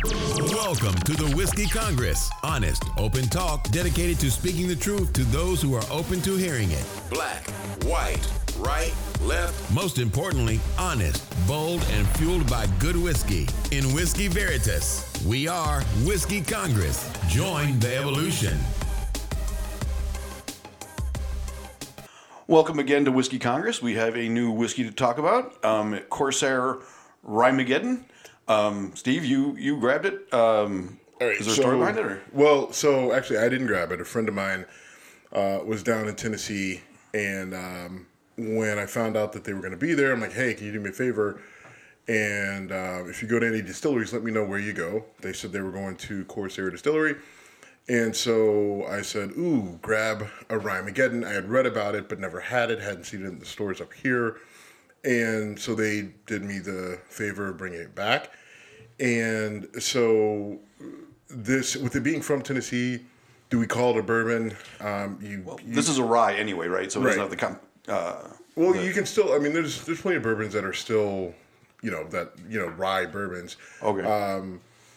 Welcome to the Whiskey Congress. Honest, open talk dedicated to speaking the truth to those who are open to hearing it. Black, white, right, left. Most importantly, honest, bold, and fueled by good whiskey. In Whiskey Veritas, we are Whiskey Congress. Join the evolution. Welcome again to Whiskey Congress. We have a new whiskey to talk about, Corsair Ryemageddon. Steve, you grabbed it. All right, is there a story behind it? Or? Well, so actually, I didn't grab it. A friend of mine was down in Tennessee, and when I found out that they were going to be there, I'm like, hey, can you do me a favor? And if you go to any distilleries, let me know where you go. They said they were going to Corsair Distillery. And so I said, ooh, grab a Ryemageddon. I had read about it, but never had it, hadn't seen it in the stores up here. And so they did me the favor of bringing it back. And so this, with it being from Tennessee, do we call it a bourbon? This is a rye anyway, right? So it doesn't have the... you can still, I mean, there's plenty of bourbons that are still, rye bourbons. Okay.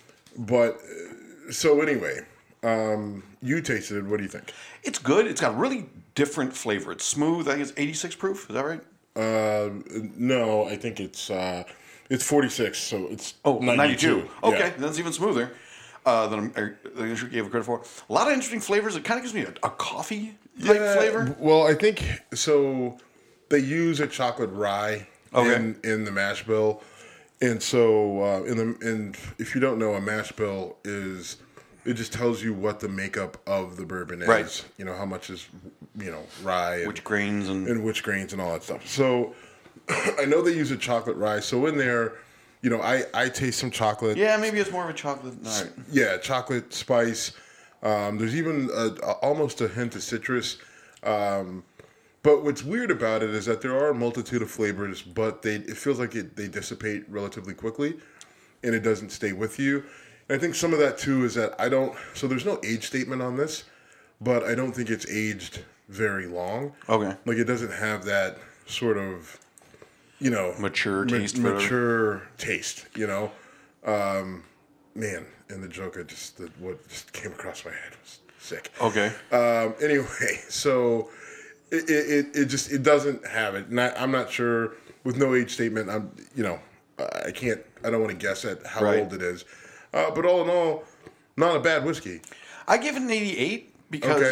So anyway, you tasted it. What do you think? It's good. It's got a really different flavor. It's smooth. I think it's 86 proof. Is that right? No, I think it's 46, so it's 92. Okay, yeah. That's even smoother than I should give credit for. A lot of interesting flavors. It kind of gives me a coffee type flavor. Well, I think so. They use a chocolate rye in the mash bill, and so and if you don't know, a mash bill is. It just tells you what the makeup of the bourbon is. Right. You know, how much is, rye. Which grains and which grains and all that stuff. So I know they use a chocolate rye. So in there, I taste some chocolate. Yeah, maybe it's more of a chocolate. All right. Yeah, chocolate spice. There's even almost a hint of citrus. But what's weird about it is that there are a multitude of flavors, but it feels like they dissipate relatively quickly, and it doesn't stay with you. I think some of that, too, is that so there's no age statement on this, but I don't think it's aged very long. Okay. Like, it doesn't have that sort of, mature taste. Mature taste, Man, and the joke, what just came across my head was sick. Okay. Anyway, so it doesn't have it. And I'm not sure, with no age statement, I don't want to guess at how old it is. But all in all, not a bad whiskey. I give it an 88 because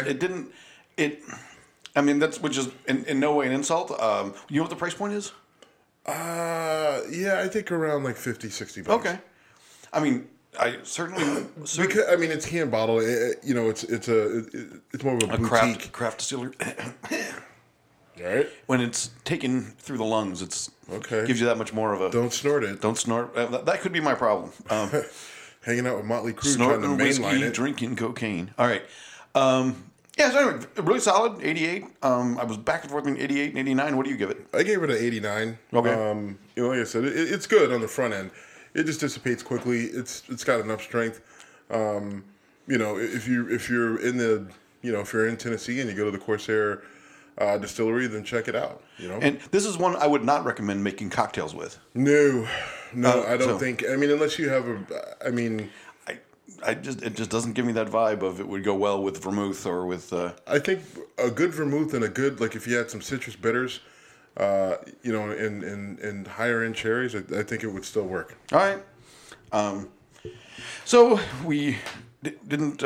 which is in no way an insult. You know what the price point is? Yeah, I think around like $50-$60. Okay. I mean, I certainly because it's hand bottle. It's more of a boutique craft distillery. All right. When it's taken through the lungs, it's gives you that much more of a. Don't snort it. Don't snort. That could be my problem. Hanging out with Motley Crue, snorting trying to whiskey, mainline it. drinking cocaine. All right. So anyway, really solid, 88. I was back and forth between 88 and 89. What do you give it? I gave it an 89. Okay. Like I said, it's good on the front end. It just dissipates quickly. It's got enough strength. If you're in Tennessee and you go to the Corsair distillery, then check it out. And this is one I would not recommend making cocktails with. No, I don't think. I mean, unless you have it just doesn't give me that vibe of it would go well with vermouth or with. I think a good vermouth and a good, like, if you had some citrus bitters, and higher end cherries, I think it would still work. All right. So we didn't.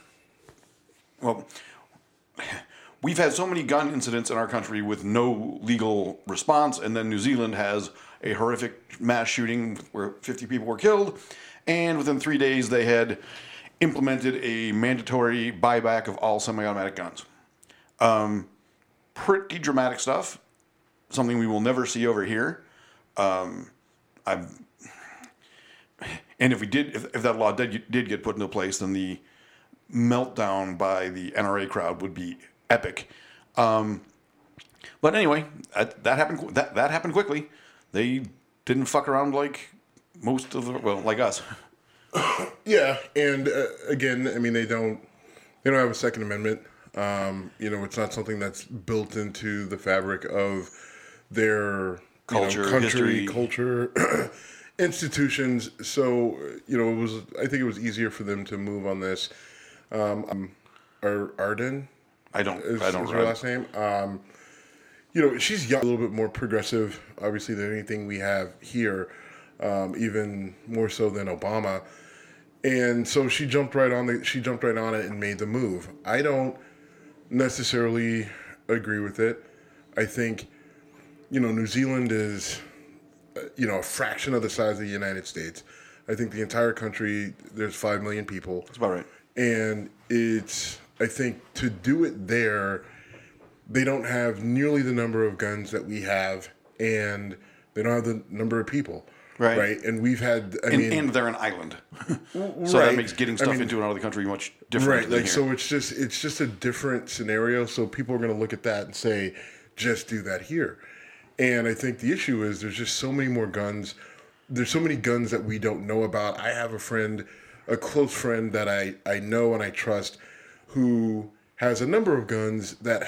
We've had so many gun incidents in our country with no legal response, and then New Zealand has a horrific mass shooting where 50 people were killed, and within 3 days they had implemented a mandatory buyback of all semi-automatic guns. Pretty dramatic stuff, something we will never see over here. And if that law did get put into place, then the meltdown by the NRA crowd would be epic. But anyway, that happened. That happened quickly. They didn't fuck around like most of like us. Yeah, and again, I mean, they don't have a Second Amendment. It's not something that's built into the fabric of their culture, country, history. culture. institutions. So, I think it was easier for them to move on this. Arden I don't is her last name. She's young, a little bit more progressive, obviously, than anything we have here, even more so than Obama. And so she jumped right on it and made the move. I don't necessarily agree with it. I think, New Zealand is, a fraction of the size of the United States. I think the entire country, there's 5 million people. That's about right. And I think to do it there, they don't have nearly the number of guns that we have, and they don't have the number of people. Right. And we've had, and they're an island. So that makes getting stuff into another country much different. Right. So it's just a different scenario. So people are going to look at that and say, just do that here. And I think the issue is there's just so many more guns. There's so many guns that we don't know about. I have a close friend that I know and I trust, who has a number of guns that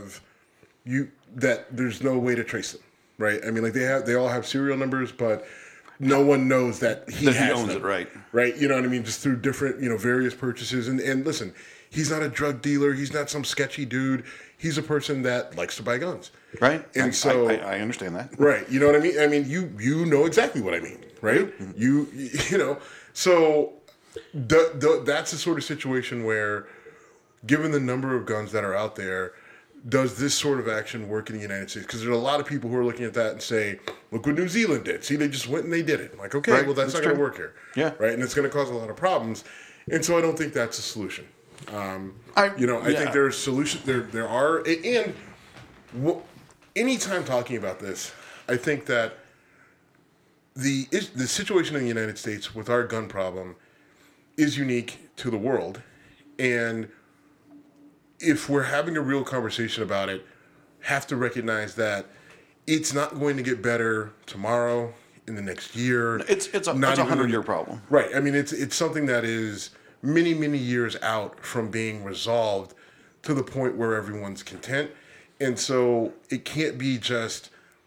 that there's no way to trace them. Right. They all have serial numbers, but no one knows that he owns them, it, right? Right, you know what I mean? Just through different, various purchases. And listen, he's not a drug dealer. He's not some sketchy dude. He's a person that likes to buy guns. Right. And I understand that. Right. You know what I mean? I mean, you know exactly what I mean, right? Mm-hmm. So that's the sort of situation where, given the number of guns that are out there, does this sort of action work in the United States? Because there's a lot of people who are looking at that and say, look what New Zealand did. See, they just went and they did it. I'm like, okay, well, that's not going to work here. Yeah. Right? And it's going to cause a lot of problems. And so I don't think that's a solution. I think there's solutions. There are. And anytime talking about this, I think that the situation in the United States with our gun problem is unique to the world. And if we're having a real conversation about it, have to recognize that it's not going to get better tomorrow, in the next year. It's a 100-year problem. Right. I mean, it's something that is many, many years out from being resolved to the point where everyone's content. And so it can't be just,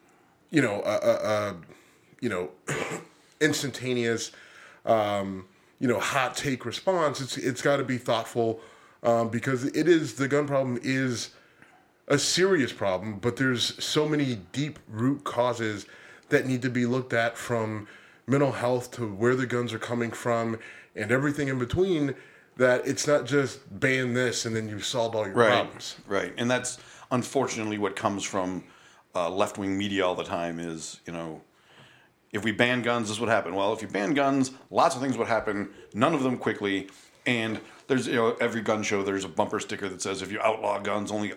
instantaneous, hot take response. It's got to be thoughtful. Because the gun problem is a serious problem, but there's so many deep root causes that need to be looked at, from mental health to where the guns are coming from and everything in between, that it's not just ban this and then you've solved all your problems. Right. And that's unfortunately what comes from left-wing media all the time is, if we ban guns, this would happen. Well, if you ban guns, lots of things would happen, none of them quickly. And there's every gun show there's a bumper sticker that says if you outlaw guns, only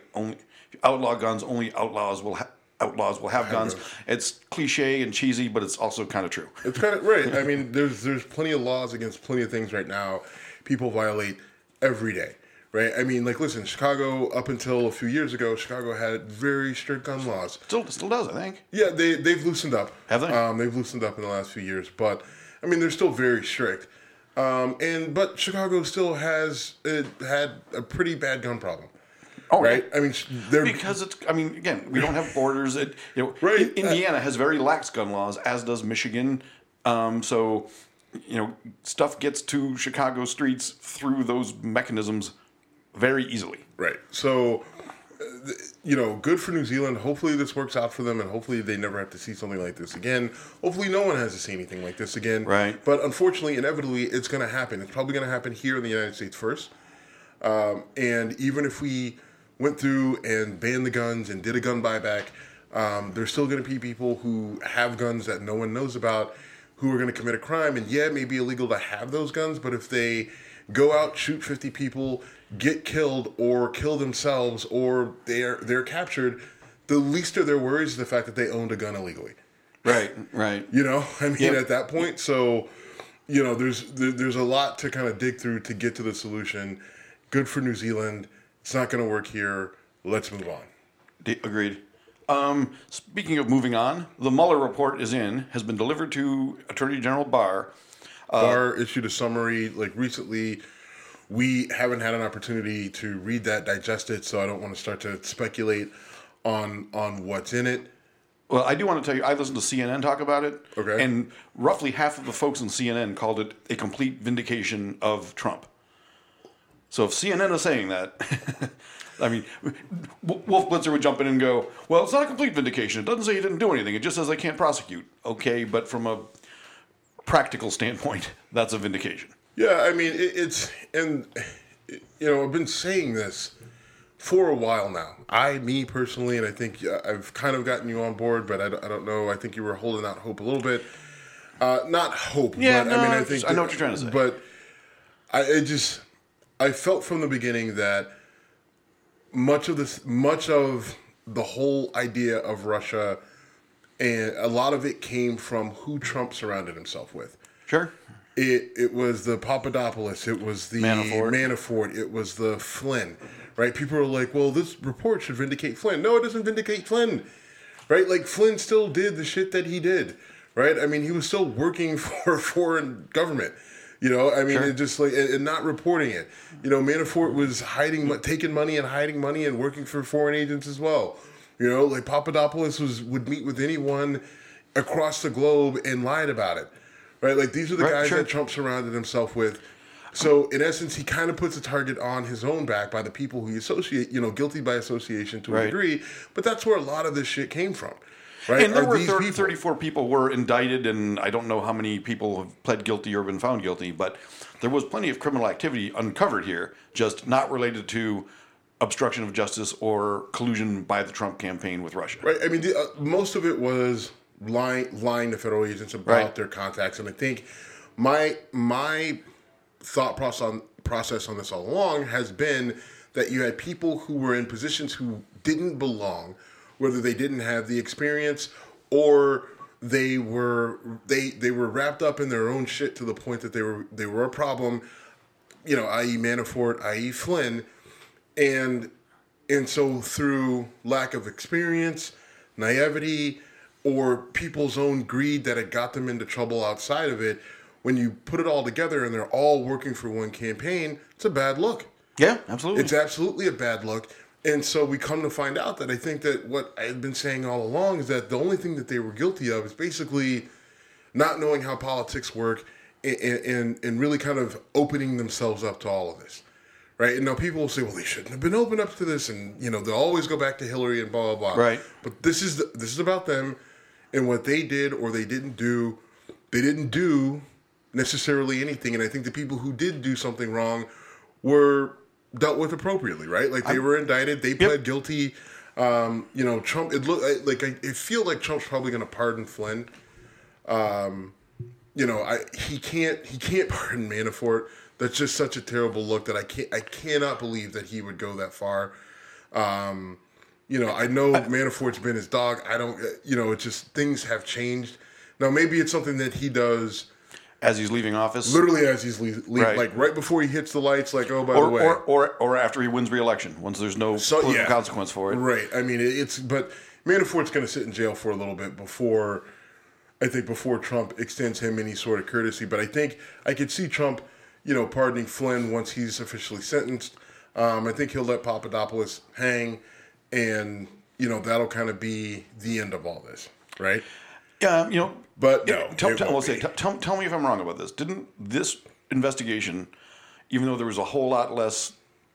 outlaws will have guns. It's cliche and cheesy, but it's also kind of true. It's kind of right. I mean, there's plenty of laws against plenty of things right now. People violate every day, right? I mean, listen, Chicago, up until a few years ago, Chicago had very strict gun laws. Still does, I think. Yeah, they've loosened up. Have they? They've loosened up in the last few years, but I mean, they're still very strict. But Chicago still had a pretty bad gun problem. Oh, right. I mean, because again, we don't have borders. Right. Indiana has very lax gun laws, as does Michigan. So, stuff gets to Chicago streets through those mechanisms very easily. Right. So, good for New Zealand. Hopefully this works out for them, and hopefully they never have to see something like this again. Hopefully no one has to see anything like this again. Right. But unfortunately, inevitably, it's going to happen. It's probably going to happen here in the United States first. And even if we went through and banned the guns and did a gun buyback, there's still going to be people who have guns that no one knows about who are going to commit a crime. And yeah, it may be illegal to have those guns, but if they go out, shoot 50 people, get killed or kill themselves, or they're captured, the least of their worries is the fact that they owned a gun illegally. Right. At that point, so there's a lot to kind of dig through to get to the solution. Good for New Zealand. It's not going to work here. Let's move on. Agreed. Speaking of moving on, the Mueller report has been delivered to Attorney General Barr. Barr issued a summary recently. We haven't had an opportunity to read that, digest it, so I don't want to start to speculate on what's in it. Well, I do want to tell you, I listened to CNN talk about it, Okay. and roughly half of the folks on CNN called it a complete vindication of Trump. So if CNN is saying that, I mean, Wolf Blitzer would jump in and go, well, it's not a complete vindication. It doesn't say he didn't do anything. It just says they can't prosecute. Okay, but from a practical standpoint, that's a vindication. Yeah, I mean, I've been saying this for a while now. Me personally, and I think I've kind of gotten you on board, but I don't know. I think you were holding out hope a little bit. Not hope, Yeah, but no, I mean, I know what you're trying to say. But I felt from the beginning that much of the whole idea of Russia, and a lot of it came from who Trump surrounded himself with. Sure. It was the Papadopoulos, it was the Manafort, it was the Flynn, right? People are like, well, this report should vindicate Flynn. No, it doesn't vindicate Flynn, right? Like, Flynn still did the shit that he did, right? I mean, he was still working for a foreign government, I mean, Sure. it just like, and not reporting it. Manafort was taking money and hiding money and working for foreign agents as well. Like Papadopoulos would meet with anyone across the globe and lied about it. Right, like these are the guys sure. that Trump surrounded himself with. So in essence, he kind of puts a target on his own back by the people who he associate, guilty by association to a degree. But that's where a lot of this shit came from, right? And there were 34 people were indicted, and I don't know how many people have pled guilty or been found guilty, but there was plenty of criminal activity uncovered here, just not related to obstruction of justice or collusion by the Trump campaign with Russia. Right. I mean, most of it was lying to federal agents about their contacts, and I think my thought process on this all along has been that you had people who were in positions who didn't belong, whether they didn't have the experience or they were wrapped up in their own shit to the point that they were a problem, i.e. Manafort, i.e. Flynn, and so through lack of experience, naivety, or people's own greed that had got them into trouble outside of it, when you put it all together and they're all working for one campaign, it's a bad look. Yeah, absolutely. It's absolutely a bad look. And so we come to find out that I think that what I've been saying all along is that the only thing that they were guilty of is basically not knowing how politics work and really kind of opening themselves up to all of this. Right? And now people will say, well, they shouldn't have been open up to this. And, they'll always go back to Hillary and blah, blah, blah. Right. But this is about them and what they did or they didn't do. They didn't do necessarily anything. And I think the people who did do something wrong were dealt with appropriately, right? Like they were indicted. They pled guilty. Trump, I feel like Trump's probably going to pardon Flynn. He can't pardon Manafort. That's just such a terrible look that I cannot believe that he would go that far. I know Manafort's been his dog. I don't, it's just things have changed. Now, maybe it's something that he does as he's leaving office. Literally as he's leaving, like right before he hits the lights, like, oh, by the way. Or after he wins re-election, once there's no political consequence for it. Right. I mean, but Manafort's going to sit in jail for a little bit before Trump extends him any sort of courtesy. But I think I could see Trump, pardoning Flynn once he's officially sentenced. I think he'll let Papadopoulos hang, and, that'll kind of be the end of all this, right? Yeah, But no. Tell me if I'm wrong about this. Didn't this investigation, even though there was a whole lot less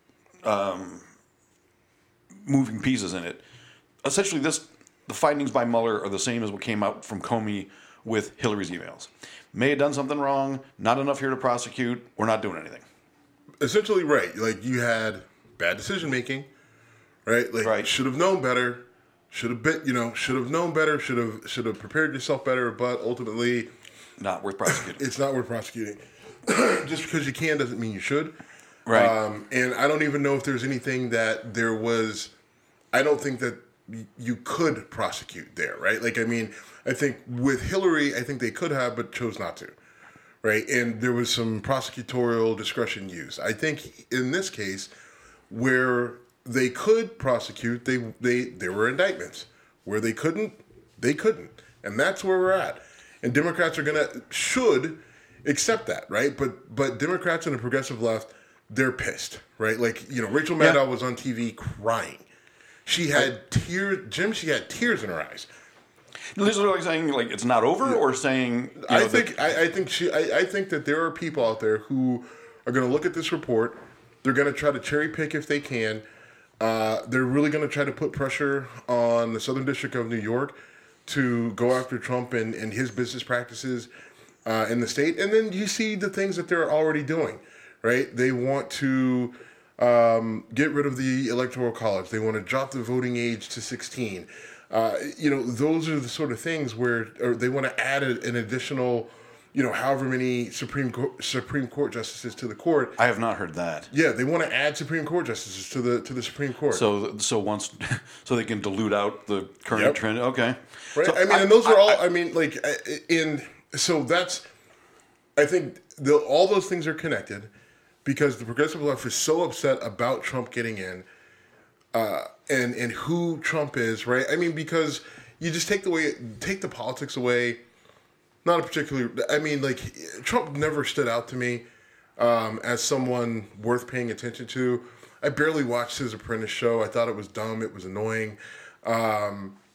moving pieces in it, essentially the findings by Mueller are the same as what came out from Comey with Hillary's emails. May have done something wrong, not enough here to prosecute, we're not doing anything. Essentially, right. Like, you had bad decision making, right? Like, should have known better. Should have known better, should have prepared yourself better, but ultimately not worth prosecuting. It's not worth prosecuting. Just because you can doesn't mean you should. Right. And I don't even know if there's anything that there was, I don't think that you could prosecute there, right? Like, I mean, I think with Hillary, I think they could have, but chose not to. Right. And there was some prosecutorial discretion used. I think in this case, where they could prosecute, they were indictments. Where they couldn't, they couldn't. And that's where we're at. And Democrats should accept that, right? But Democrats and the progressive left, they're pissed, right? Like, Rachel Maddow was on TV crying. She had tears, Jim, she had tears in her eyes. Literally saying like it's not over, or saying I think that there are people out there who are going to look at this report. They're going to try to cherry pick if they can. They're really going to try to put pressure on the Southern District of New York to go after Trump and his business practices in the state. And then you see the things that they're already doing, right? They want to get rid of the Electoral College. They want to drop the voting age to 16. Those are the sort of things where they want to add an additional, however many Supreme Court justices to the court. I have not heard that. Yeah, they want to add Supreme Court justices to the Supreme Court. So they can dilute out the current trend. Okay, right. So and those are all. So that's. I think all those things are connected because the progressive left is so upset about Trump getting in. And who Trump is, right? I mean, because you just take the politics away. Not a particular. I mean, like Trump never stood out to me as someone worth paying attention to. I barely watched his Apprentice show. I thought it was dumb. It was annoying. I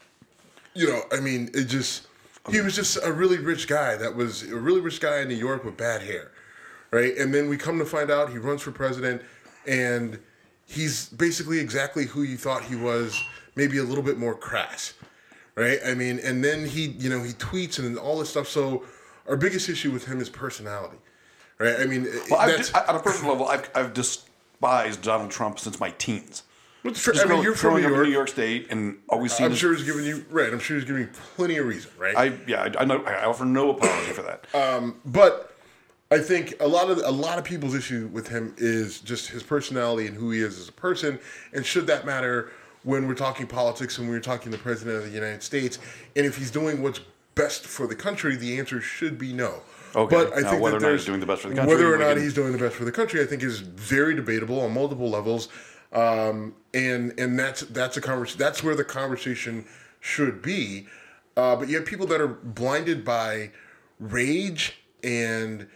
mean, he was just a really rich guy. That was a really rich guy in New York with bad hair, right? And then we come to find out he runs for president and. He's basically exactly who you thought he was, maybe a little bit more crass, right? I mean, and then he tweets and all this stuff. So our biggest issue with him is personality, right? I mean, on a personal level, I've despised Donald Trump since my teens. You're from New York State, and always seen. I'm sure he's giving you plenty of reason, right? I know. I offer no apology for that. But. I think a lot of people's issue with him is just his personality and who he is as a person. And should that matter when we're talking politics and when we're talking the president of the United States? And if he's doing what's best for the country, the answer should be no. Okay. But I think whether or not he's doing the best for the country, he's doing the best for the country, I think is very debatable on multiple levels. And that's a conversation. That's where the conversation should be. But you have people that are blinded by rage and.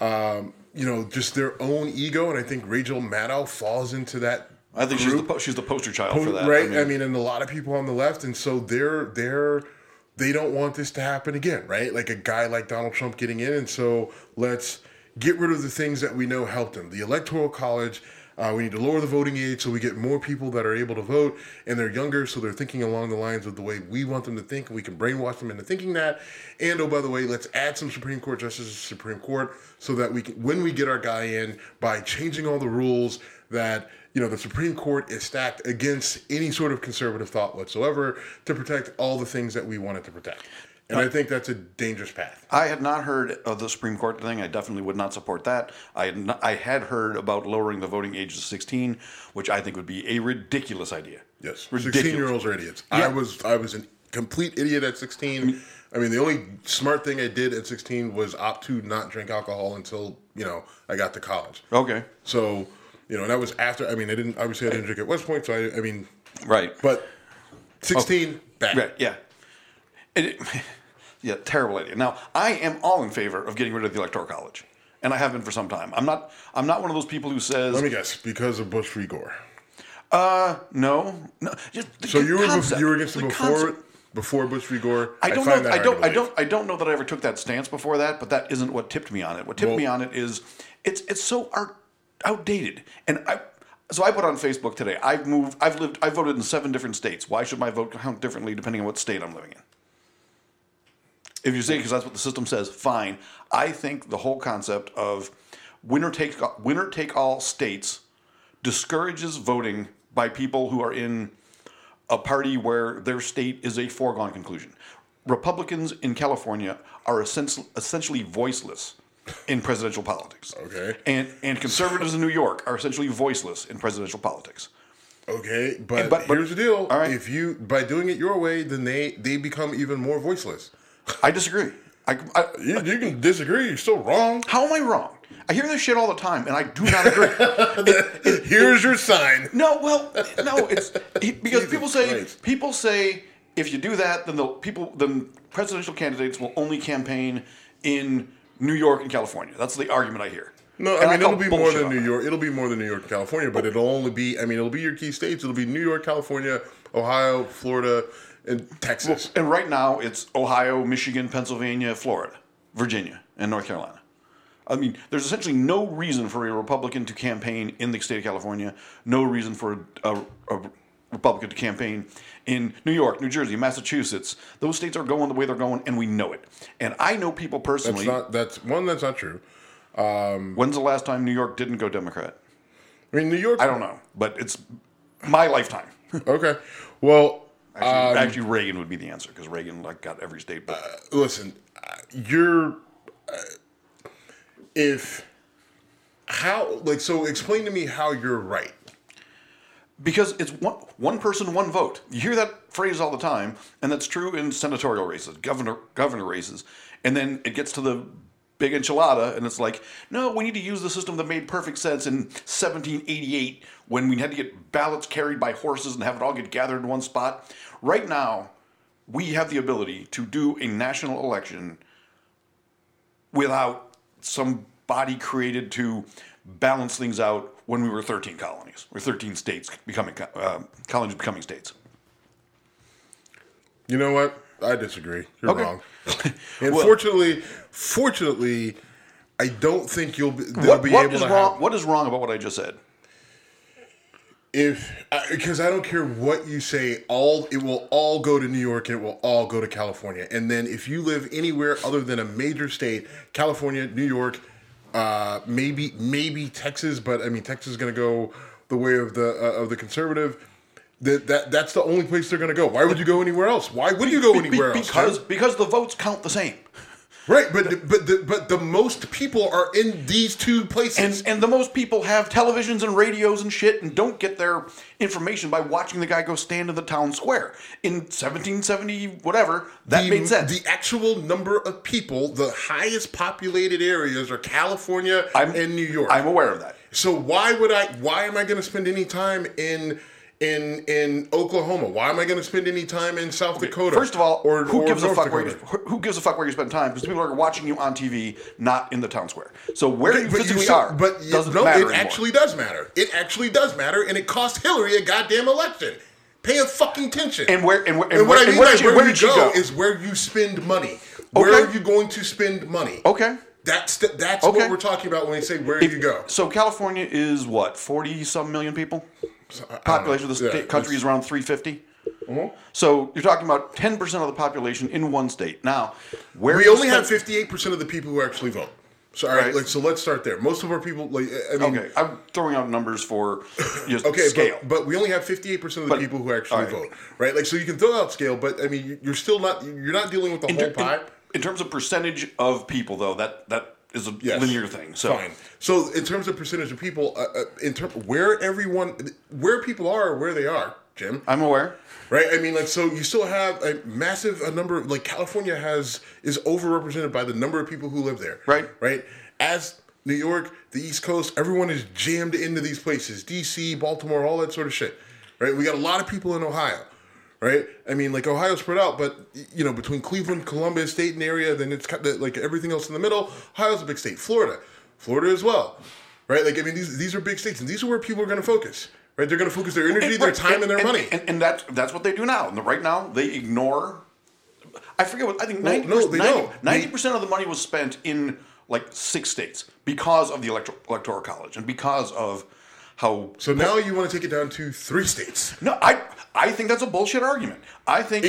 Just their own ego, and I think Rachel Maddow falls into that. I think she's the poster child for that, right? I mean, and a lot of people on the left, and so they don't want this to happen again, right? Like a guy like Donald Trump getting in, and so let's get rid of the things that we know helped him. The Electoral College. We need to lower the voting age so we get more people that are able to vote, and they're younger, so they're thinking along the lines of the way we want them to think, and we can brainwash them into thinking that. And, oh, by the way, let's add some Supreme Court justices to the Supreme Court so that we can, when we get our guy in, by changing all the rules that, the Supreme Court is stacked against any sort of conservative thought whatsoever to protect all the things that we wanted to protect. And I think that's a dangerous path. I had not heard of the Supreme Court thing. I definitely would not support that. I had heard about lowering the voting age to 16, which I think would be a ridiculous idea. Yes, 16-year-olds are idiots. Yeah. I was a complete idiot at 16. I mean, the only smart thing I did at 16 was opt to not drink alcohol until I got to college. Okay. So and that was after. I mean, I didn't drink at West Point. So I mean, right. But 16, bad. Right. Yeah. Yeah, terrible idea. Now, I am all in favor of getting rid of the Electoral College, and I have been for some time. I'm not one of those people who says. Let me guess, because of Bush v. Gore. No. So you were against it before Bush v. Gore. I don't know that I ever took that stance before that, but that isn't what tipped me on it. What tipped me on it is it's so outdated, and I put on Facebook today. I've voted in 7 different states. Why should my vote count differently depending on what state I'm living in? If you say because that's what the system says, fine. I think the whole concept of winner take all states discourages voting by people who are in a party where their state is a foregone conclusion. Republicans in California are essentially voiceless in presidential politics. Okay. And conservatives in New York are essentially voiceless in presidential politics. Okay, but here's the deal. All right. If you by doing it your way, then they become even more voiceless. I disagree. You can disagree. You're still wrong. How am I wrong? I hear this shit all the time, and I do not agree. Here's your sign. No, it's because people say if you do that, then presidential candidates will only campaign in New York and California. That's the argument I hear. No, I mean it'll be more than New York. It'll be more than New York and California, but it'll only be. I mean, it'll be your key states. It'll be New York, California, Ohio, Florida. in Texas. And right now, it's Ohio, Michigan, Pennsylvania, Florida, Virginia, and North Carolina. I mean, there's essentially no reason for a Republican to campaign in the state of California, no reason for a Republican to campaign in New York, New Jersey, Massachusetts. Those states are going the way they're going, and we know it. And I know people personally. That's not true. When's the last time New York didn't go Democrat? I mean, New York. I don't know, but it's my lifetime. Okay. Well, actually, Reagan would be the answer because Reagan got every state. But listen, so explain to me how you're right. Because it's one person, one vote. You hear that phrase all the time, and that's true in senatorial races, governor races, and then it gets to the big enchilada, and it's like, no, we need to use the system that made perfect sense in 1788 when we had to get ballots carried by horses and have it all get gathered in one spot. Right now, we have the ability to do a national election without some body created to balance things out when we were 13 colonies, or 13 states becoming colonies becoming states. You know what? I disagree. You're Okay. wrong. And fortunately, I don't think they'll be able to have. What is wrong about what I just said? Because I don't care what you say, it will all go to New York and it will all go to California. And then if you live anywhere other than a major state, California, New York, maybe Texas, but I mean Texas is going to go the way of the conservative. That's the only place they're going to go. Why would you go anywhere else? Why would you go anywhere else? Because the votes count the same. Right, but the most people are in these two places, and the most people have televisions and radios and shit, and don't get their information by watching the guy go stand in the town square in 1770 whatever. That made sense. The actual number of people, the highest populated areas are California and New York. I'm aware of that. So why am I going to spend any time in Oklahoma? Why am I going to spend any time in South Dakota? First of all, who gives a fuck where you spend time? Because people are watching you on TV, not in the town square. So where you physically are doesn't matter anymore. Actually does matter. It actually does matter, and it cost Hillary a goddamn election. Pay a fucking attention. And where you go is where you spend money. Where are you going to spend money? Okay. That's what we're talking about when we say where you go. So California is what, 40-some million people? Population of the country is around 350. Mm-hmm. So you're talking about 10% of the population in one state. Now, we only have 58% of the people who actually vote. So so let's start there. Most of our people, I'm throwing out numbers for scale. But we only have 58% of the people who actually vote. Right? So you can throw out scale, but I mean, you're not dealing with the whole pie. In terms of percentage of people, though, that is a linear thing. So fine. So in terms of percentage of people, where people are, where they are, Jim. I'm aware. Right? I mean, so you still have a massive number. California is overrepresented by the number of people who live there. Right. Right. As New York, the East Coast, everyone is jammed into these places. D.C., Baltimore, all that sort of shit. Right. We got a lot of people in Ohio. Right, I mean, Ohio's spread out, but between Cleveland, Columbus, Dayton area, then it's everything else in the middle. Ohio's a big state. Florida as well, right? I mean, these are big states, and these are where people are going to focus. Right, they're going to focus their energy, their time, and their money. And that's what they do now. And right now, they ignore. I forget what I think. 90% of the money was spent in 6 states because of the electoral college and because of how. So now you want to take it down to 3 states? No, I think that's a bullshit argument. I think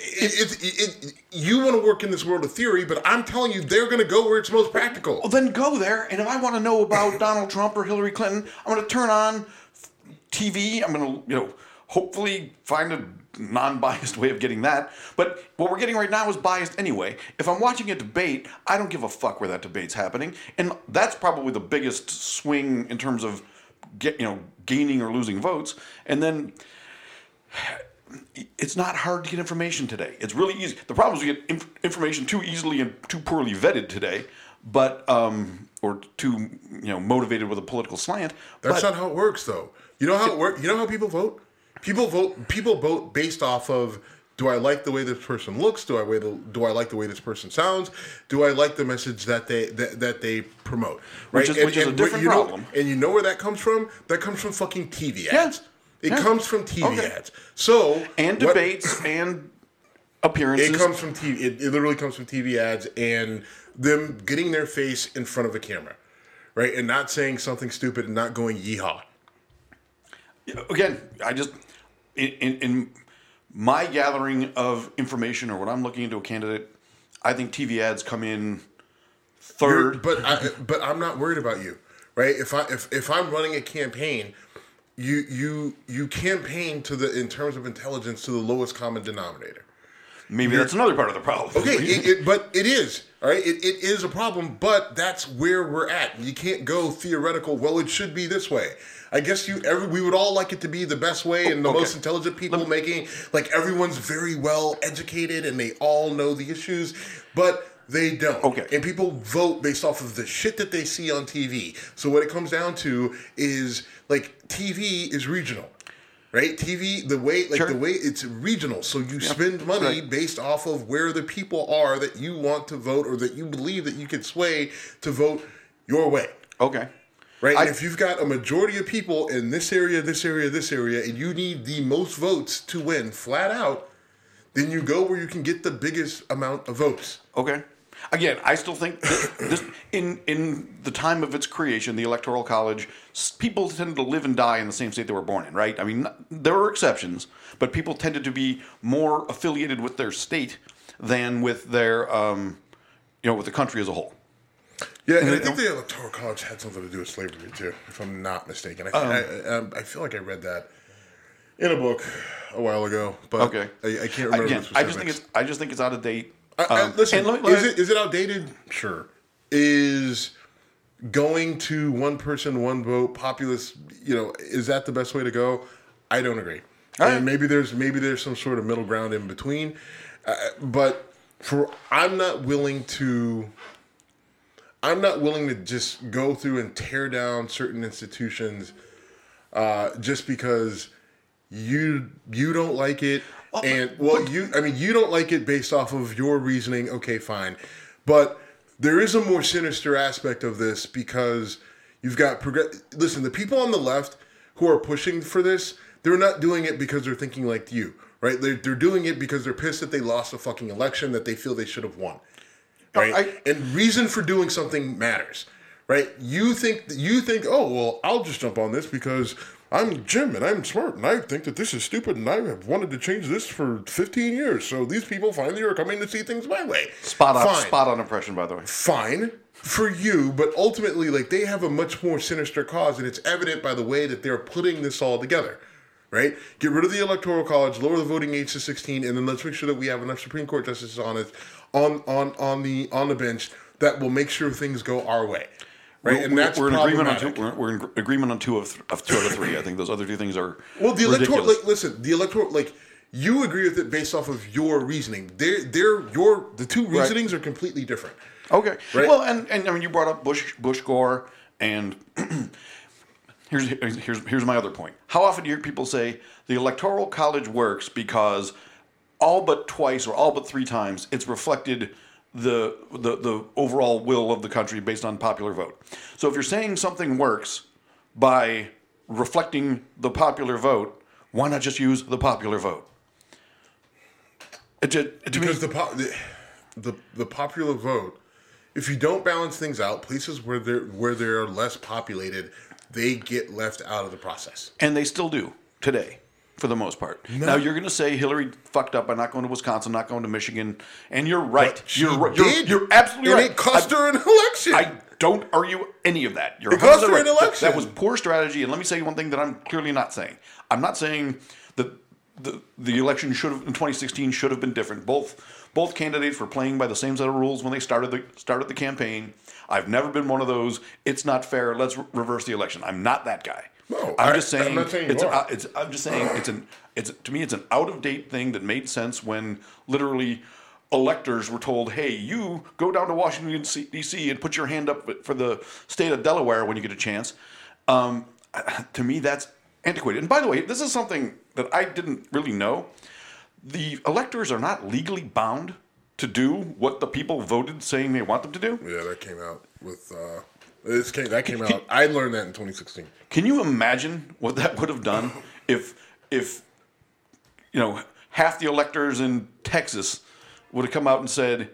you want to work in this world of theory, but I'm telling you, they're going to go where it's most practical. Well, then go there. And if I want to know about Donald Trump or Hillary Clinton, I'm going to turn on TV. I'm going to, hopefully find a non-biased way of getting that. But what we're getting right now is biased anyway. If I'm watching a debate, I don't give a fuck where that debate's happening. And that's probably the biggest swing in terms of gaining or losing votes. And then it's not hard to get information today. It's really easy. The problem is we get information too easily and too poorly vetted today, but or too motivated with a political slant. That's not how it works, though. You know how it works. You know how people vote. People vote based off of: do I like the way this person looks? Do I like the way this person sounds? Do I like the message that they promote? Right? Which is a different problem. And you know where that comes from? That comes from fucking TV ads. It comes from TV ads. So debates and appearances. It comes from TV. It literally comes from TV ads and them getting their face in front of a camera, right? And not saying something stupid and not going yeehaw. Again, I just in my gathering of information or when I'm looking into a candidate, I think TV ads come in third. But I'm not worried about you, right? If I'm running a campaign, you campaign in terms of intelligence to the lowest common denominator. Maybe that's another part of the problem. Okay, but it is. All right, it is a problem, but that's where we're at. You can't go theoretical. Well, it should be this way. I guess we would all like it to be the best way and the most intelligent people making, like everyone's very well educated and they all know the issues, but they don't. Okay. And people vote based off of the shit that they see on TV. So what it comes down to is like TV is regional. Right? TV, the way it's regional. So you spend money based off of where the people are that you want to vote or that you believe that you can sway to vote your way. Okay. Right? And if you've got a majority of people in this area, and you need the most votes to win flat out, then you go where you can get the biggest amount of votes. Okay. Again, I still think this in the time of its creation, the Electoral College, people tended to live and die in the same state they were born in, right? I mean, there were exceptions, but people tended to be more affiliated with their state than with their, with the country as a whole. Yeah, and I think the Electoral College had something to do with slavery too, if I'm not mistaken. I feel like I read that in a book a while ago, but I can't remember. Again, I just think it's out of date. Listen, is it outdated? Sure. Is going to one person, one vote, populist, is that the best way to go? I don't agree. And maybe there's some sort of middle ground in between. But I'm not willing to just go through and tear down certain institutions just because you don't like it. And you don't like it based off of your reasoning. Okay, fine, but there is a more sinister aspect of this because you've got listen, the people on the left who are pushing for this, they're not doing it because they're thinking like you, right? They're doing it because they're pissed that they lost a fucking election that they feel they should have won, right? And reason for doing something matters, right? You think, oh well, I'll just jump on this because I'm Jim and I'm smart and I think that this is stupid and I have wanted to change this for 15 years. So these people finally are coming to see things my way. Spot on impression, by the way. Fine for you, but ultimately, like, they have a much more sinister cause, and it's evident by the way that they're putting this all together. Right? Get rid of the Electoral College, lower the voting age to 16, and then let's make sure that we have enough Supreme Court justices on the bench that will make sure things go our way. Right, and that's we're in agreement on we're in agreement on two of the three. I think those other two things are the electoral. Like, listen, the electoral. Like, you agree with it based off of your reasoning. The two reasonings are completely different. Okay. Right? Well, and I mean, you brought up Bush Gore, and here's my other point. How often do you hear people say the Electoral College works because all but twice or all but three times it's reflected the overall will of the country based on popular vote. So if you're saying something works by reflecting the popular vote, why not just use the popular vote? Because the popular vote, if you don't balance things out, places where they're less populated, they get left out of the process. And they still do today, for the most part. No. Now, you're going to say Hillary fucked up by not going to Wisconsin, not going to Michigan, and you're right. You're absolutely right. And it cost her an election. I don't argue any of that. It cost her an election. That was poor strategy, and let me say one thing that I'm clearly not saying. I'm not saying that the election in 2016 should have been different. Both candidates were playing by the same set of rules when they started the campaign. I've never been one of those. It's not fair. Let's reverse the election. I'm not that guy. No, I'm just saying. I'm not saying you are. I'm just saying to me it's an out of date thing that made sense when literally electors were told, "Hey, you go down to Washington D.C. and put your hand up for the state of Delaware when you get a chance." To me, that's antiquated. And by the way, this is something that I didn't really know. The electors are not legally bound to do what the people voted saying they want them to do. Yeah, that came out with. That came out. I learned that in 2016. Can you imagine what that would have done if half the electors in Texas would have come out and said,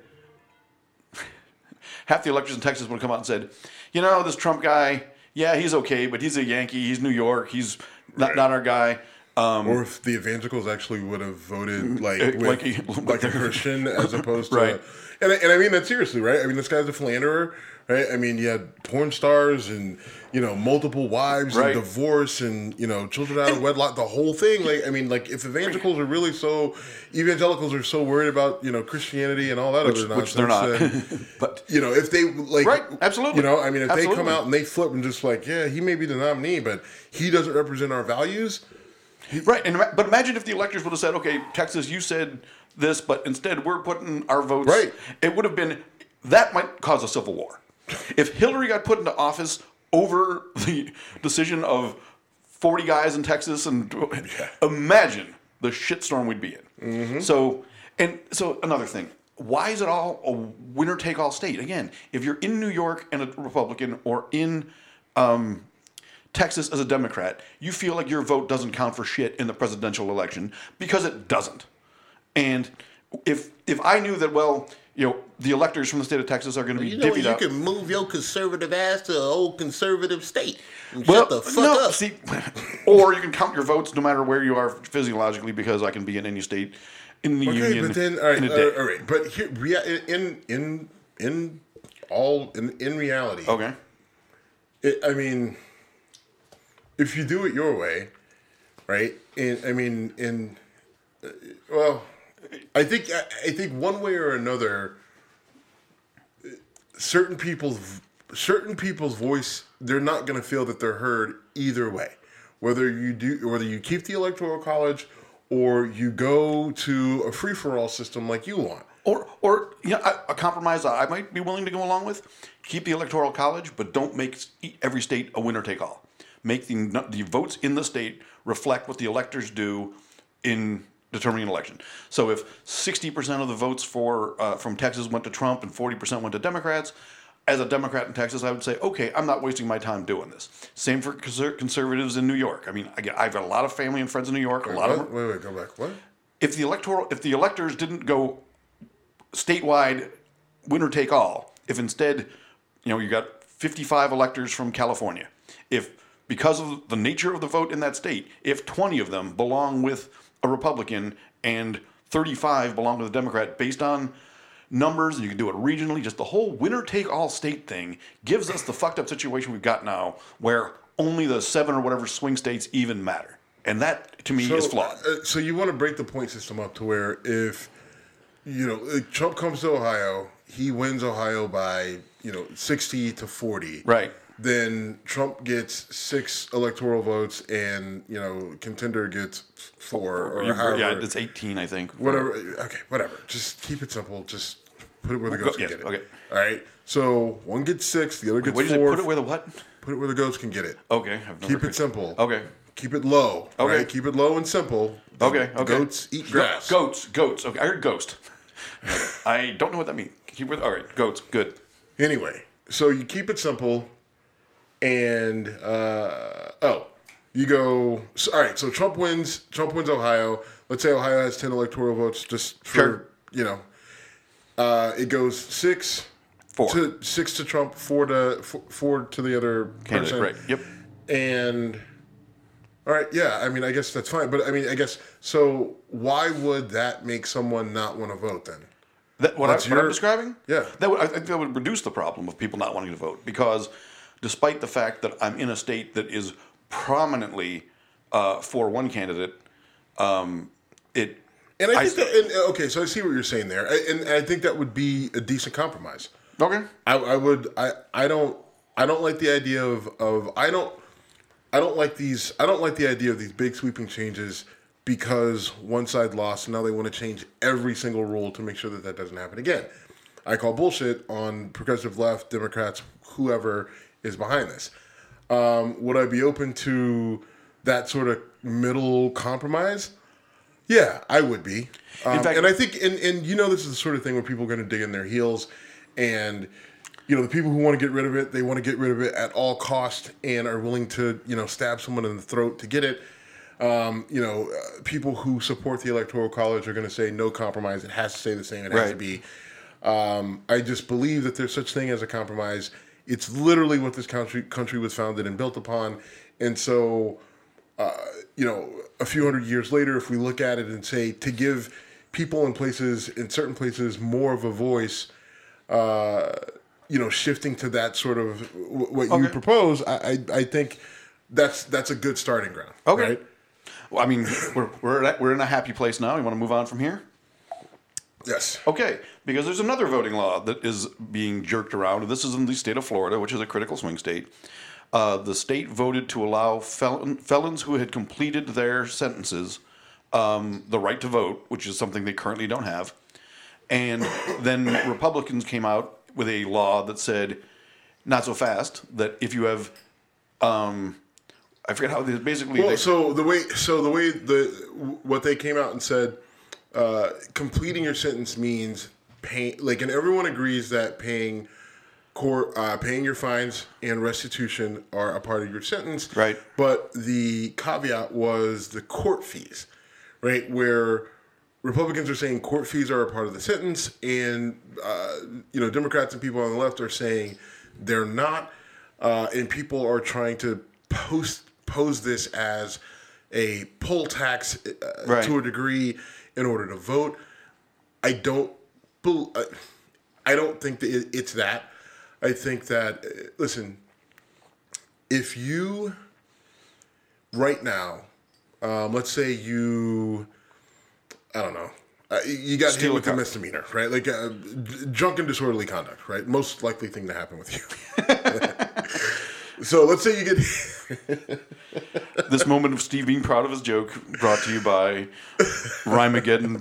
half the electors in Texas would have come out and said, you know, this Trump guy, yeah, he's okay, but he's a Yankee, he's New York, he's not our guy. Or if the evangelicals actually would have voted like a Christian as opposed to, right. And I mean that seriously, right? I mean, this guy's a philanderer, right? I mean, you had porn stars and multiple wives right. and divorce and children out of wedlock, the whole thing. Like, I mean, like if evangelicals are so worried about Christianity and all that other nonsense, which they're not. But if they like, right, absolutely, I mean, if absolutely. they come out and they flip and just like, yeah, he may be the nominee, but he doesn't represent our values. Right, but imagine if the electors would have said, okay, Texas, you said this, but instead we're putting our votes. Right. It would have been, that might cause a civil war. If Hillary got put into office over the decision of 40 guys in Texas, and imagine the shitstorm we'd be in. Mm-hmm. So another thing, why is it all a winner-take-all state? Again, if you're in New York and a Republican, or in Texas as a Democrat, you feel like your vote doesn't count for shit in the presidential election, because it doesn't. And if I knew that, the electors from the state of Texas are going to be divvied up. You can move your conservative ass to an old conservative state. And shut the fuck up. See, or you can count your votes no matter where you are physiologically, because I can be in any state in the union. But then, in a day. all right. But here, in reality, Okay. I mean, if you do it your way, right? I think one way or another, certain people's voice, they're not going to feel that they're heard either way. Whether you keep the Electoral College or you go to a free-for-all system like you want. Or a compromise I might be willing to go along with. Keep the Electoral College, but don't make every state a winner-take-all. Make the votes in the state reflect what the electors do in determining an election. So if 60% of the votes from Texas went to Trump and 40% went to Democrats, as a Democrat in Texas, I would say, okay, I'm not wasting my time doing this. Same for conservatives in New York. I mean, I've got a lot of family and friends in New York. Wait, go back. What? If the electors didn't go statewide winner take all, if instead, you got 55 electors from California, if because of the nature of the vote in that state, if 20 of them belong with a Republican and 35 belong with a Democrat, based on numbers, and you can do it regionally, just the whole winner-take-all state thing gives us the fucked up situation we've got now, where only the 7 or whatever swing states even matter. And that, to me, is flawed. So you want to break the point system up to where if, Trump comes to Ohio, he wins Ohio by, 60 to 40. Right. Then Trump gets 6 electoral votes, and contender gets 4 or however. Yeah, it's 18, I think. Whatever. Okay, whatever. Just keep it simple. Just put it where the goats can get it. Okay. All right. So one gets 6, the other gets 4. What did you say? Put it where the what? Put it where the goats can get it. Okay. Keep it simple. Okay. Keep it low. Okay. Right? Keep it low and simple. Okay. The goats eat grass. Goats. Okay. I heard ghost. I don't know what that means. All right. Goats. Good. Anyway, so you keep it simple. And you go. So, all right, so Trump wins Ohio. Let's say Ohio has 10 electoral votes. Just for it goes 6 to Trump, 4 to the other candidate. person. Right. Yep. And all right, yeah. I mean, I guess that's fine. But I mean, I guess so. Why would that make someone not want to vote then? What I'm describing? Yeah. I think that would reduce the problem of people not wanting to vote, because despite the fact that I'm in a state that is prominently for one candidate, okay, so I see what you're saying there, and I think that would be a decent compromise. Okay. I don't like the idea I don't like the idea of these big sweeping changes because one side lost, and now they want to change every single rule to make sure that doesn't happen again. I call bullshit on progressive left, Democrats, whoever is behind this. Would I be open to that sort of middle compromise? Yeah, I would be. In fact, and I think, and this is the sort of thing where people are going to dig in their heels, and the people who want to get rid of it, they want to get rid of it at all cost and are willing to stab someone in the throat to get it. People who support the Electoral College are going to say no compromise. It has to stay the same. It has to be. I just believe that there's such thing as a compromise. It's literally what this country was founded and built upon. And so, a few hundred years later, if we look at it and say to give people in certain places more of a voice, shifting to that sort of what you propose, I think that's a good starting ground. Okay. Right? Well, I mean, we're in a happy place now. You want to move on from here? Yes. Okay, because there's another voting law that is being jerked around, and this is in the state of Florida, which is a critical swing state. The state voted to allow felons who had completed their sentences the right to vote, which is something they currently don't have. And then Republicans came out with a law that said, not so fast, that if you have, I forget how they basically. Well, what they came out and said, completing your sentence means paying, and everyone agrees that paying your fines and restitution are a part of your sentence. Right. But the caveat was the court fees, right? Where Republicans are saying court fees are a part of the sentence, and Democrats and people on the left are saying they're not, and people are trying to pose this as a poll tax to a degree in order to vote. I don't think that it's that. I think that, listen, if you, right now, let's say you, I don't know, you got hit with a misdemeanor, right? Like drunken disorderly conduct, right? Most likely thing to happen with you. So let's say you get... This moment of Steve being proud of his joke brought to you by Rhymageddon.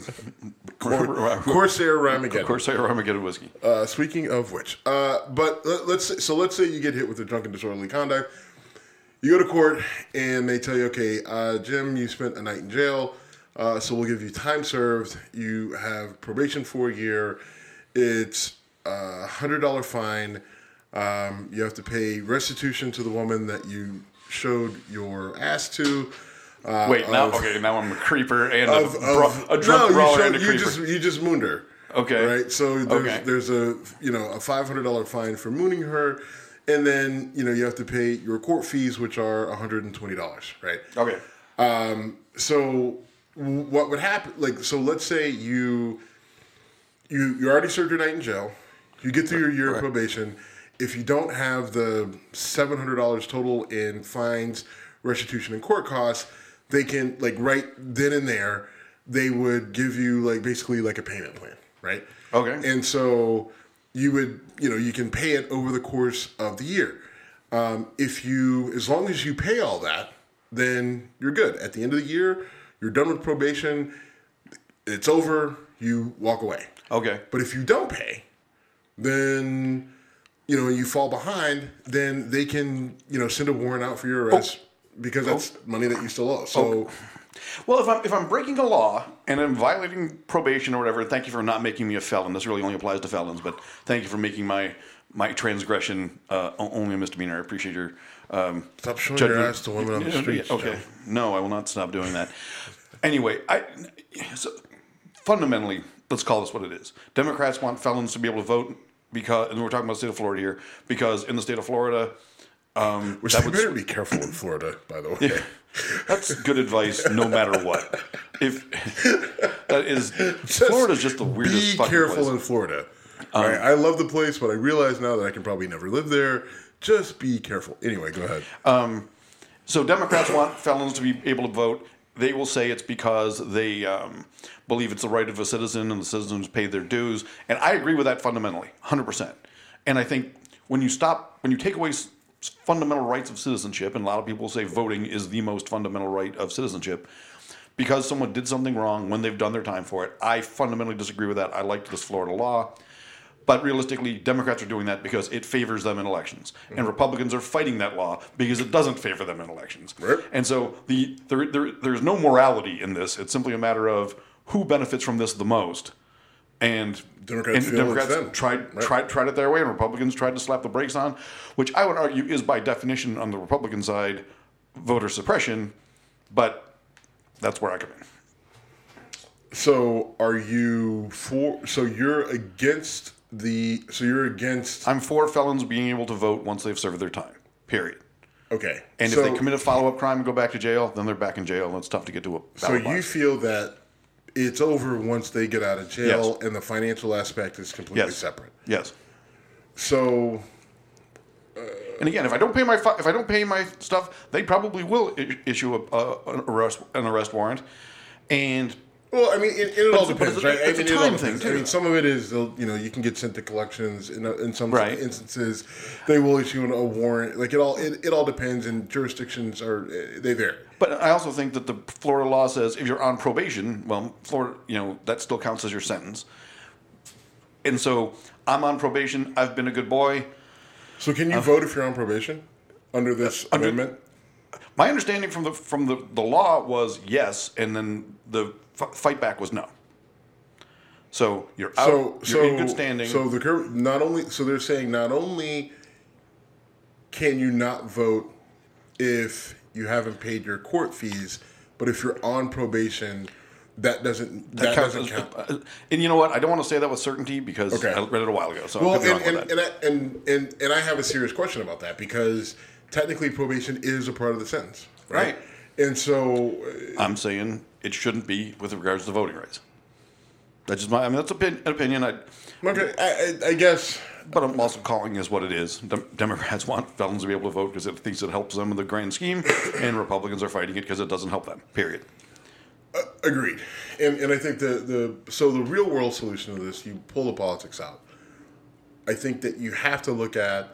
Corsair Rhymageddon. Corsair Rhymageddon whiskey. Speaking of which, but let's say you get hit with a drunken disorderly conduct. You go to court and they tell you, okay, Jim, you spent a night in jail, so we'll give you time served. You have probation for a year. It's a $100 fine. You have to pay restitution to the woman that you showed your ass to. Now I'm a creeper and a drunk brawler and a creeper. You just mooned her. Okay. Right? So there's a $500 fine for mooning her, and then you have to pay your court fees, which are $120, right? Okay. So what would happen, so let's say you already served your night in jail, you get through your year of probation. If you don't have the $700 total in fines, restitution, and court costs, they can, right then and there, they would give you, basically a payment plan, right? Okay. And so you would, you can pay it over the course of the year. As long as you pay all that, then you're good. At the end of the year, you're done with probation, it's over, you walk away. Okay. But if you don't pay, then... you fall behind, then they can, send a warrant out for your arrest because that's money that you still owe. So, well, if I'm breaking a law and I'm violating probation or whatever, thank you for not making me a felon. This really only applies to felons, but thank you for making my transgression only a misdemeanor. I appreciate your stop showing your ass to women on the streets. Okay, Joe. No, I will not stop doing that. Anyway, so fundamentally, let's call this what it is. Democrats want felons to be able to vote. Because, and we're talking about the state of Florida here, because in the state of Florida, which they better be careful in Florida, by the way. Yeah, that's good advice, no matter what. Florida's just the weirdest. Be careful in Florida. Right? I love the place, but I realize now that I can probably never live there. Just be careful. Anyway, go ahead. So Democrats want felons to be able to vote. They will say it's because they believe it's the right of a citizen and the citizens pay their dues. And I agree with that fundamentally, 100%. And I think when you take away fundamental rights of citizenship, and a lot of people say voting is the most fundamental right of citizenship, because someone did something wrong when they've done their time for it, I fundamentally disagree with that. I like this Florida law. But realistically, Democrats are doing that because it favors them in elections. And Republicans are fighting that law because it doesn't favor them in elections. Right. And so there's no morality in this. It's simply a matter of who benefits from this the most. And Democrats tried it their way, and Republicans tried to slap the brakes on, which I would argue is by definition on the Republican side voter suppression. But That's where I come in. So are you for? So you're against the? So you're against? I'm for felons being able to vote once they've served their time. Period. Okay. And so, if they commit a follow-up crime and go back to jail, then they're back in jail, and it's tough to get to a So ballot you box. feel that it's over once they get out of jail, Yes. and the financial aspect is completely Yes. separate. Yes. So And again, if I don't pay my stuff, they probably will issue an arrest warrant, and well, I mean, it all it's a- but depends, it's a- right? it's a I mean, it all time depends. thing, I too. mean, some of it is, you can get sent to collections. In some Right. instances, they will issue a warrant. Like it all depends, and jurisdictions they vary. But I also think that the Florida law says if you're on probation, well, Florida, that still counts as your sentence. And so I'm on probation. I've been a good boy. So can you vote if you're on probation under this amendment? My understanding from the law was yes, and then the fight back was no. So you're out. You're in good standing. So they're saying not only can you not vote if you haven't paid your court fees, but if you're on probation, that doesn't count. And you know what? I don't want to say that with certainty because Okay. I read it a while ago. So Well, I could be wrong with that. and I have a serious question about that because technically probation is a part of the sentence, right? Right. And so, I'm saying it shouldn't be with regards to voting rights. That's just that's an opinion. okay, I guess. But I'm also calling this what it is. Democrats want felons to be able to vote because it thinks it helps them in the grand scheme, and Republicans are fighting it because it doesn't help them. Period. Agreed, and I think the real world solution to this, you pull the politics out. I think that you have to look at.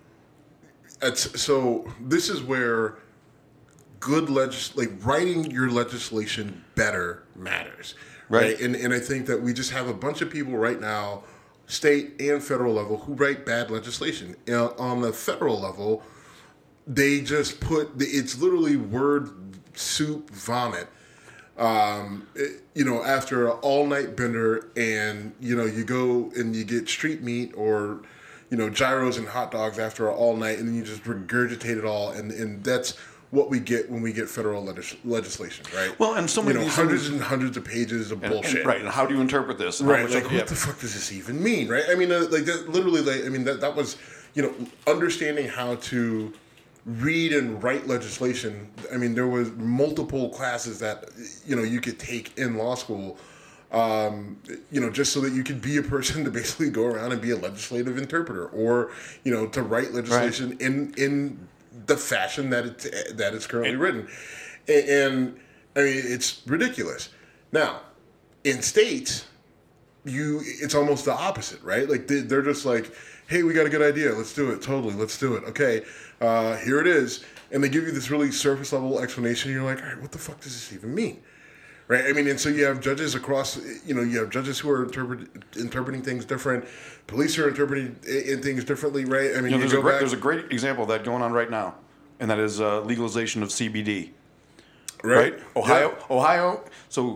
So this is where good writing your legislation better matters, right? And I think that we just have a bunch of people right now, state and federal level, who write bad legislation. On the federal level, they just it's literally word soup vomit. After an all-night bender, and you go and you get street meat or gyros and hot dogs after an all-night, and then you just regurgitate it all, and that's what we get when we get federal legislation, right? Well, and so many of these hundreds and hundreds of pages of bullshit, and, right? And how do you interpret this? And how Right, much what the fuck does this even mean, right? I mean, that literally, that was, understanding how to read and write legislation. I mean, there was multiple classes that, you could take in law school, just so that you could be a person to basically go around and be a legislative interpreter or, to write legislation in the fashion that it's currently written. And I mean, it's ridiculous. Now, in states, it's almost the opposite, right? Like they're just like, hey, we got a good idea. Let's do it. Totally. Let's do it. Okay. Here it is. And they give you this really surface level explanation. And you're like, all right, what the fuck does this even mean? Right. I mean, and so you have judges across, you have judges who are interpreting things different. Police are interpreting things differently. Right. I mean, there's a great example of that going on right now, and that is legalization of CBD. Right. Ohio. So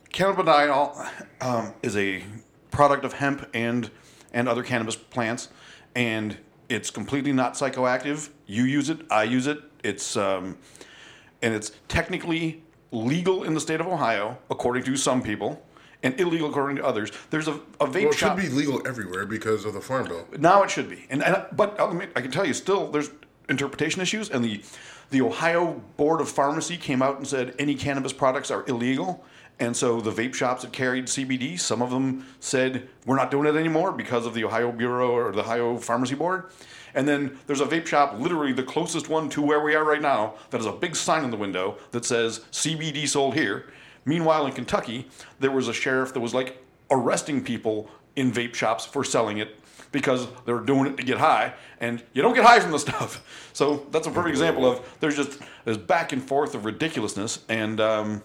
cannabidiol is a product of hemp and other cannabis plants, and it's completely not psychoactive. You use it, I use it. It's and it's technically legal in the state of Ohio, according to some people, and illegal according to others. There's a vape shop. It should be legal everywhere because of the Farm Bill. Now it should be, but I can tell you, still there's interpretation issues, and the Ohio Board of Pharmacy came out and said any cannabis products are illegal. And so the vape shops that carried CBD, some of them said, we're not doing it anymore because of the Ohio Bureau or the Ohio Pharmacy Board. And then there's a vape shop, literally the closest one to where we are right now, that has a big sign in the window that says CBD sold here. Meanwhile, in Kentucky, there was a sheriff that was like arresting people in vape shops for selling it because they were doing it to get high, and you don't get high from the stuff. So that's a perfect example of there's back and forth of ridiculousness, and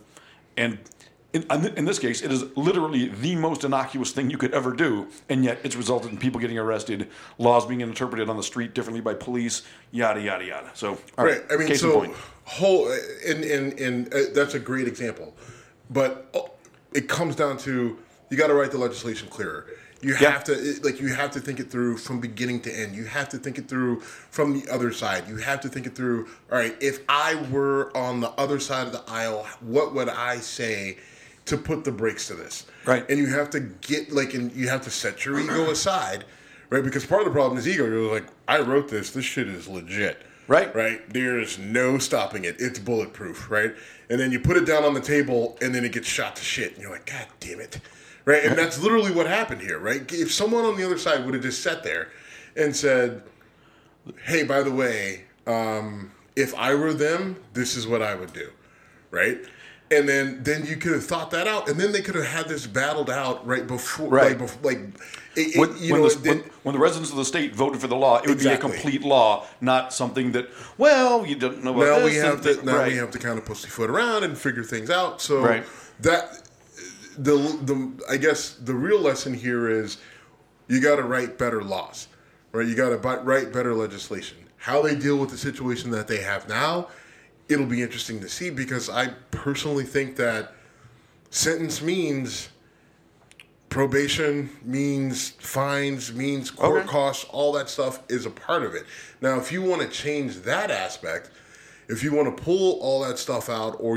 in this case, it is literally the most innocuous thing you could ever do, and yet it's resulted in people getting arrested, laws being interpreted on the street differently by police, yada yada yada. So, all right. I mean, case so in point. and that's a great example, but it comes down to you got to write the legislation clearer. You have to you have to think it through from beginning to end. You have to think it through from the other side. You have to think it through. All right, if I were on the other side of the aisle, what would I say to put the brakes to this? Right. And you have to get and you have to set your ego aside, right? Because part of the problem is ego. You're like, I wrote this. This shit is legit. Right. Right. There's no stopping it. It's bulletproof. Right. And then you put it down on the table, and then it gets shot to shit, and you're like, God damn it. Right, and that's literally what happened here, right? If someone on the other side would have just sat there and said, hey, by the way, if I were them, this is what I would do, right? And then you could have thought that out, and then they could have had this battled out right before, right? When the residents of the state voted for the law, it would be a complete law, not something that, well, you don't know about we have to kind of pussyfoot around and figure things out. So that. I guess the real lesson here is you got to write better laws, right? You got to write better legislation. How they deal with the situation that they have now, it'll be interesting to see, because I personally think that sentence means probation, means fines, means court costs, all that stuff is a part of it. Now, if you want to change that aspect, if you want to pull all that stuff out, or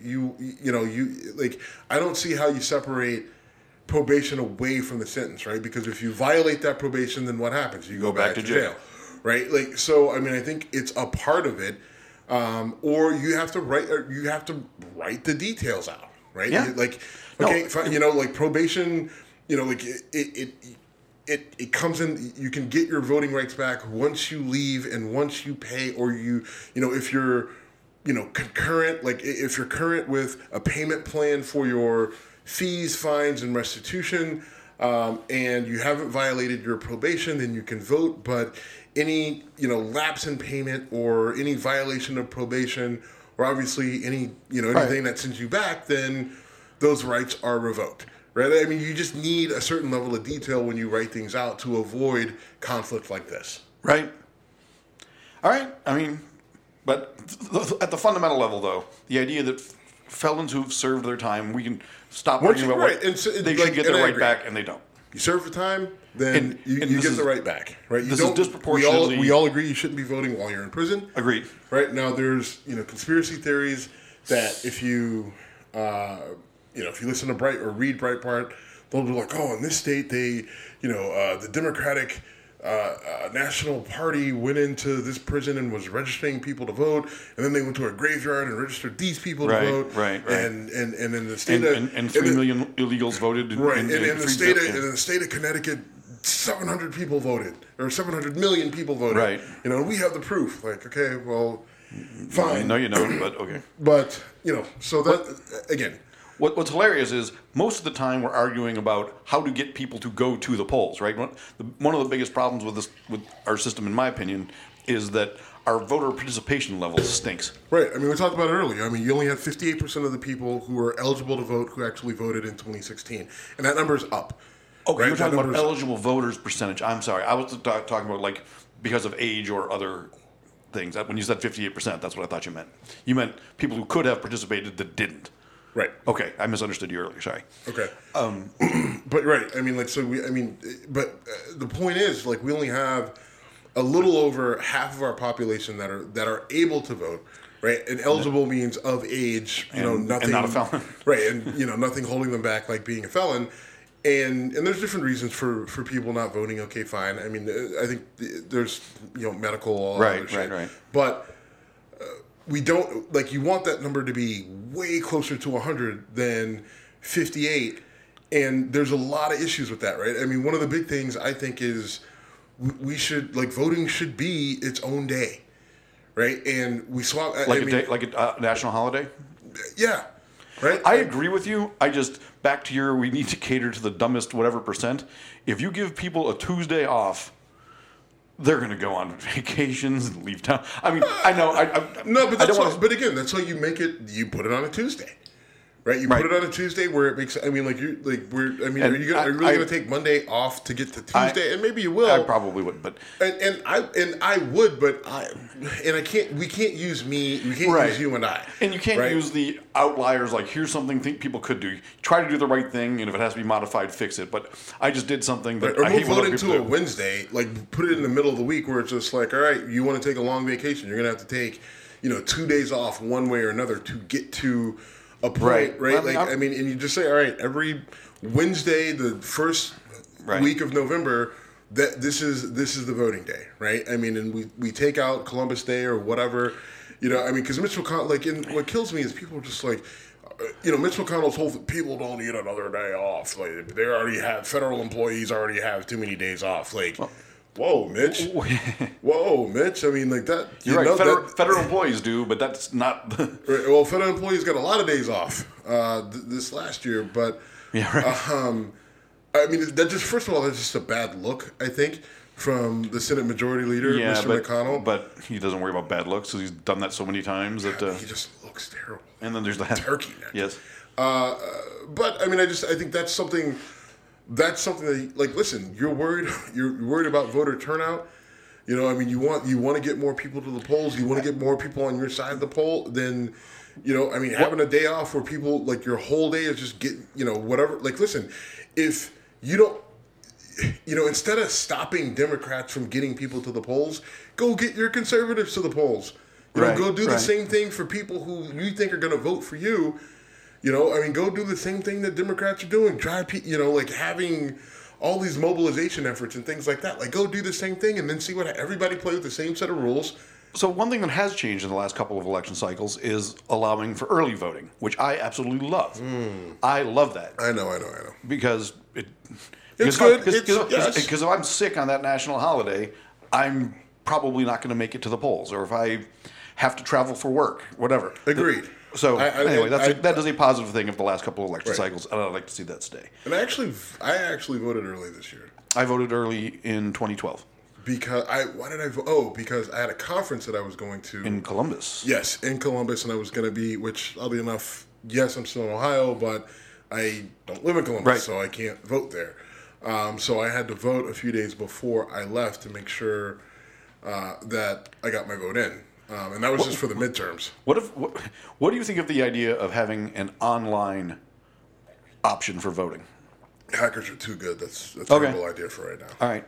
I don't see how you separate probation away from the sentence, right? Because if you violate that probation, then what happens? You go back to jail, right? So I mean, I think it's a part of it, or you have to write the details out, right? Yeah. Probation, It comes in. You can get your voting rights back once you leave and once you pay, or if you're, concurrent. Like if you're current with a payment plan for your fees, fines, and restitution, and you haven't violated your probation, then you can vote. But any lapse in payment or any violation of probation, or obviously anything that sends you back, then those rights are revoked. Right? I mean, you just need a certain level of detail when you write things out to avoid conflict like this. Right. All right. I mean, but at the fundamental level, though, the idea that felons who've served their time, we can stop arguing about what they should get their right back, and they don't. You serve the time, then you get the right back. Right? This is disproportionately. We all agree you shouldn't be voting while you're in prison. Agreed. Right? Now, there's conspiracy theories that if you if you listen to read Breitbart, they'll be like, oh, in this state, the Democratic National Party went into this prison and was registering people to vote, and then they went to a graveyard and registered these people to vote. Right. And in the state and 3 million illegals voted. In the state of Connecticut, 700 people voted, or 700 million people voted. Right. We have the proof. Like, okay, well, fine. No, you don't, but okay. But so that again. What's hilarious is most of the time we're arguing about how to get people to go to the polls, right? One of the biggest problems with our system, in my opinion, is that our voter participation level stinks. Right. I mean, we talked about it earlier. I mean, you only had 58% of the people who were eligible to vote who actually voted in 2016, and that number is up. Okay, right? You're talking about eligible voters percentage. I'm sorry. I was talking about because of age or other things. When you said 58%, that's what I thought you meant. You meant people who could have participated that didn't. Right. Okay, I misunderstood you earlier. Sorry. Okay. But right, I mean, the point is, we only have a little over half of our population that are able to vote, right? And eligible means of age, nothing, and not a felon, right? And nothing holding them back like being a felon. And there's different reasons for people not voting. Okay, fine. I mean, I think there's medical, all that other shit. Right. But we don't you want that number to be way closer to 100 than 58, and there's a lot of issues with that, right? I mean, one of the big things I think is we should voting should be its own day, right? And we swap a national holiday. Yeah, right. I agree with you. I just back to we need to cater to the dumbest whatever percent. If you give people a Tuesday off, they're going to go on vacations and leave town. I mean, I know. But again, that's why you make it. You put it on a Tuesday, right? You put it on a Tuesday where it makes. I mean, like you like we're. I mean, are you really going to take Monday off to get to Tuesday? And maybe you will. I probably would, but I would, but I can't. We can't use me. We can't use you and I. And you can't use the outliers. Like here's something people could do. Try to do the right thing, and if it has to be modified, fix it. But I just did something that or I move hate voting to a Wednesday. Like put it in the middle of the week where it's just like, all right, you want to take a long vacation, you're going to have to take 2 days off one way or another to get to a point, right? I mean, and you just say, all right, every Wednesday, the first week of November, that this is the voting day, right? I mean, and we take out Columbus Day or whatever, I mean, because Mitch McConnell, and what kills me is people are just like, Mitch McConnell's whole people don't need another day off. Like they already have federal employees already have too many days off. Like. Whoa, Mitch. Whoa, Mitch. I mean, like that. You're right. Federal employees do, but that's not. Well, federal employees got a lot of days off this last year, but I mean, that just first of all, that's just a bad look. I think from the Senate Majority Leader, Mr. McConnell. But he doesn't worry about bad looks because he's done that so many times that he just looks terrible. And then there's that turkey neck. Yes. But I mean, I think that's something. That's something that, like, listen, you're worried about voter turnout. I mean, you want to get more people to the polls. You want to get more people on your side of the poll. Then, I mean, having a day off where people like your whole day is just whatever. Like, listen, if you don't, instead of stopping Democrats from getting people to the polls, go get your conservatives to the polls. Go do the same thing for people who you think are going to vote for you. I mean, go do the same thing that Democrats are doing. Try, like having all these mobilization efforts and things like that. Like, go do the same thing and then see what everybody play with the same set of rules. So one thing that has changed in the last couple of election cycles is allowing for early voting, which I absolutely love. I love that. I know. Because it's good. Because if I'm sick on that national holiday, I'm probably not going to make it to the polls, or if I have to travel for work, whatever. Agreed. So anyway, that is a positive thing of the last couple of election cycles, and I'd like to see that stay. And I actually voted early this year. I voted early in 2012. Why did I vote? Oh, because I had a conference that I was going to in Columbus. Yes, in Columbus, and I was going to be. Which, oddly enough, yes, I'm still in Ohio, but I don't live in Columbus, so I can't vote there. So I had to vote a few days before I left to make sure that I got my vote in. And that was just for the midterms. What do you think of the idea of having an online option for voting? Hackers are too good. That's a terrible idea for right now. All right.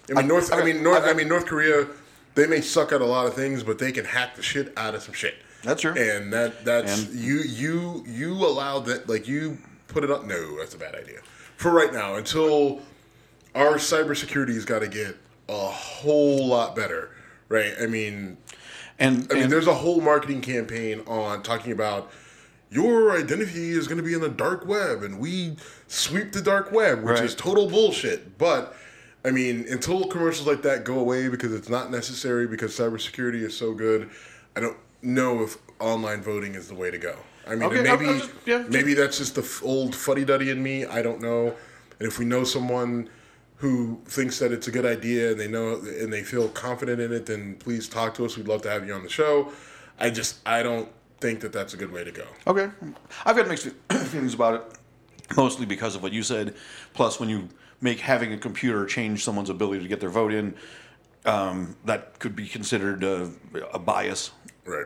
I mean, North Korea, they may suck at a lot of things, but they can hack the shit out of some shit. That's true. And that's you allow that, like, you put it up. No, that's a bad idea for right now. Until our cybersecurity has got to get a whole lot better, right? I mean, there's a whole marketing campaign on talking about your identity is going to be in the dark web, and we sweep the dark web, which is total bullshit. But I mean, until commercials like that go away because it's not necessary because cybersecurity is so good, I don't know if online voting is the way to go. I mean, maybe that's just the old fuddy-duddy in me. I don't know. And if we know someone who thinks that it's a good idea and they know and they feel confident in it, then please talk to us. We'd love to have you on the show. I don't think that that's a good way to go. Okay. I've got mixed feelings about it, mostly because of what you said. Plus, when you make having a computer change someone's ability to get their vote in, that could be considered a bias. Right.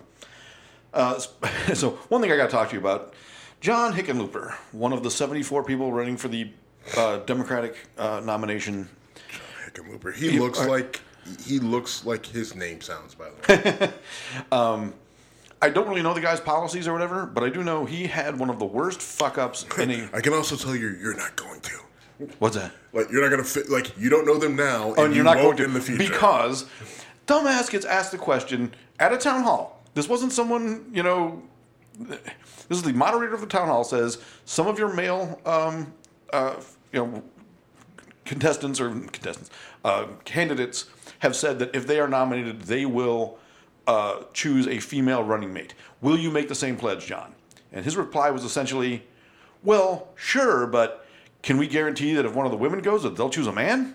So one thing I got to talk to you about, John Hickenlooper, one of the 74 people running for the Democratic nomination. John Hickenlooper. He looks like his name sounds, by the way. I don't really know the guy's policies or whatever, but I do know he had one of the worst fuck-ups I can also tell you're not going to. What's that? Like, you're not going to fit, like, you don't know them now, and you're not going to in the future. Because dumbass gets asked the question at a town hall. This wasn't someone, this is the moderator of the town hall says, some of your male, candidates have said that if they are nominated, they will choose a female running mate. Will you make the same pledge, John? And his reply was essentially, well, sure, but can we guarantee that if one of the women goes, that they'll choose a man?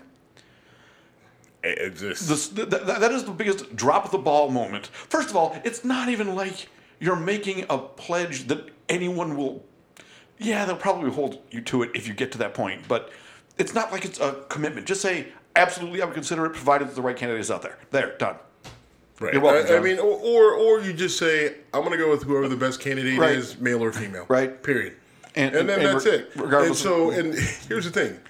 That is the biggest drop of the ball moment. First of all, it's not even like you're making a pledge that anyone will. Yeah, they'll probably hold you to it if you get to that point, but it's not like it's a commitment. Just say, absolutely, I would consider it, provided that the right candidate is out there. There, done. Right. You're welcome, I mean, or you just say, I'm going to go with whoever the best candidate is, male or female. Right. Period. And then that's it. Regardless. And here's the thing.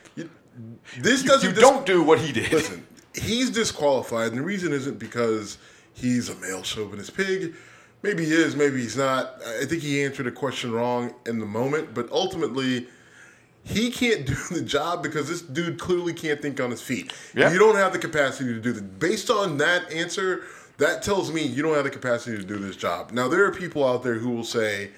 You don't do what he did. Listen, he's disqualified, and the reason isn't because he's a male chauvinist pig. Maybe he is, maybe he's not. I think he answered a question wrong in the moment, but ultimately, he can't do the job because this dude clearly can't think on his feet. Yeah. You don't have the capacity to do that. Based on that answer, that tells me you don't have the capacity to do this job. Now, there are people out there who will say,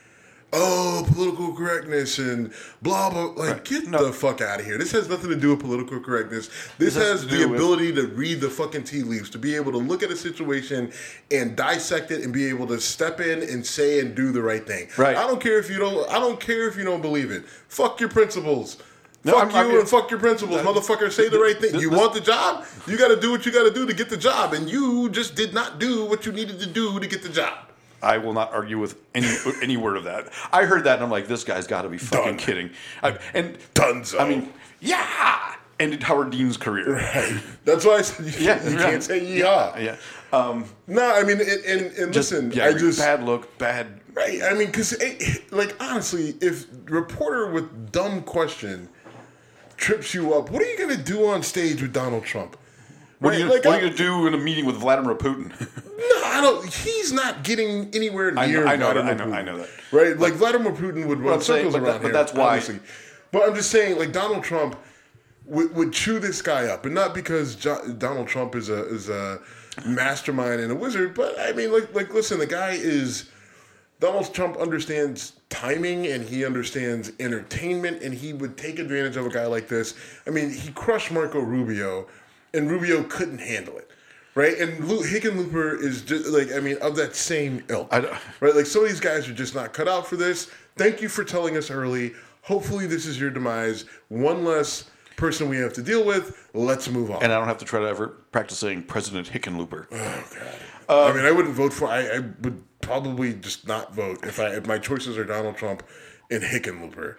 oh, political correctness and blah, blah. Like, get the fuck out of here. This has nothing to do with political correctness. This has the ability to read the fucking tea leaves, to be able to look at a situation and dissect it and be able to step in and say and do the right thing. Right. I don't care if you don't believe it. Fuck your principles. No, fuck you and fuck your principles, motherfucker. Say the right thing. You want the job? You got to do what you got to do to get the job. And you just did not do what you needed to do to get the job. I will not argue with any word of that. I heard that and I'm like, this guy's got to be fucking kidding. And Dunzo. I mean, yeah, ended Howard Dean's career. Right. That's why I said you can't say yeehaw. Yeah. No, I mean, and listen, I just bad look, bad. Right. I mean, because like honestly, if reporter with dumb question trips you up, what are you gonna do on stage with Donald Trump? What are you going to do in a meeting with Vladimir Putin? No, I don't. He's not getting anywhere near I know Putin. that. Right? Like, Vladimir Putin would run circles around here. But that's why. Obviously. But I'm just saying, like, Donald Trump would chew this guy up. And not because Donald Trump is a mastermind and a wizard, but, I mean, like, listen, the guy is... Donald Trump understands timing and he understands entertainment, and he would take advantage of a guy like this. I mean, he crushed Marco Rubio, and Rubio couldn't handle it, right? And Hickenlooper is just like, I mean, of that same ilk, right? Like, some of these guys are just not cut out for this. Thank you for telling us early. Hopefully this is your demise. One less person we have to deal with. Let's move on. And I don't have to try to ever practice saying President Hickenlooper. Oh, God. I mean, I wouldn't vote for, I would probably just not vote if my choices are Donald Trump and Hickenlooper.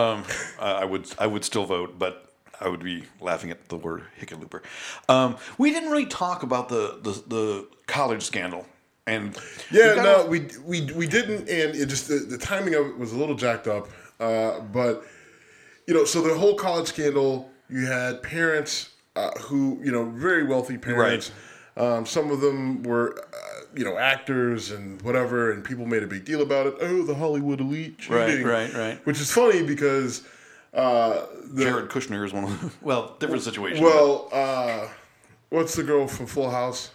I would still vote, but I would be laughing at the word Hickenlooper. We didn't really talk about the college scandal, and we didn't, and it just the timing of it was a little jacked up. But so the whole college scandal, you had parents who very wealthy parents. Right. Some of them were actors and whatever, and people made a big deal about it. Oh, the Hollywood elite cheating. Right. Which is funny because Jared Kushner is one of them. Different situation. Well, what's the girl from Full House?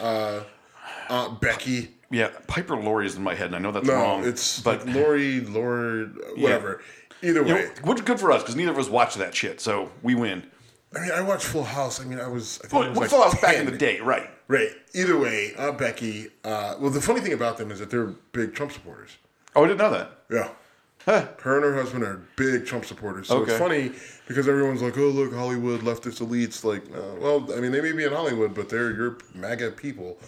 Aunt Becky. Yeah, Piper Laurie is in my head, and I know that's wrong. No, it's like Laurie, whatever. Yeah. Either way. Which is good for us, because neither of us watch that shit, so we win. I mean, I watched Full House. I mean, I was Full House back in the day, right. Right. Either way, Aunt Becky. The funny thing about them is that they're big Trump supporters. Oh, I didn't know that. Yeah. Huh. Her and her husband are big Trump supporters. So it's funny because everyone's like, oh, look, Hollywood, leftist elites. Like, well, I mean, they may be in Hollywood, but they're your MAGA people.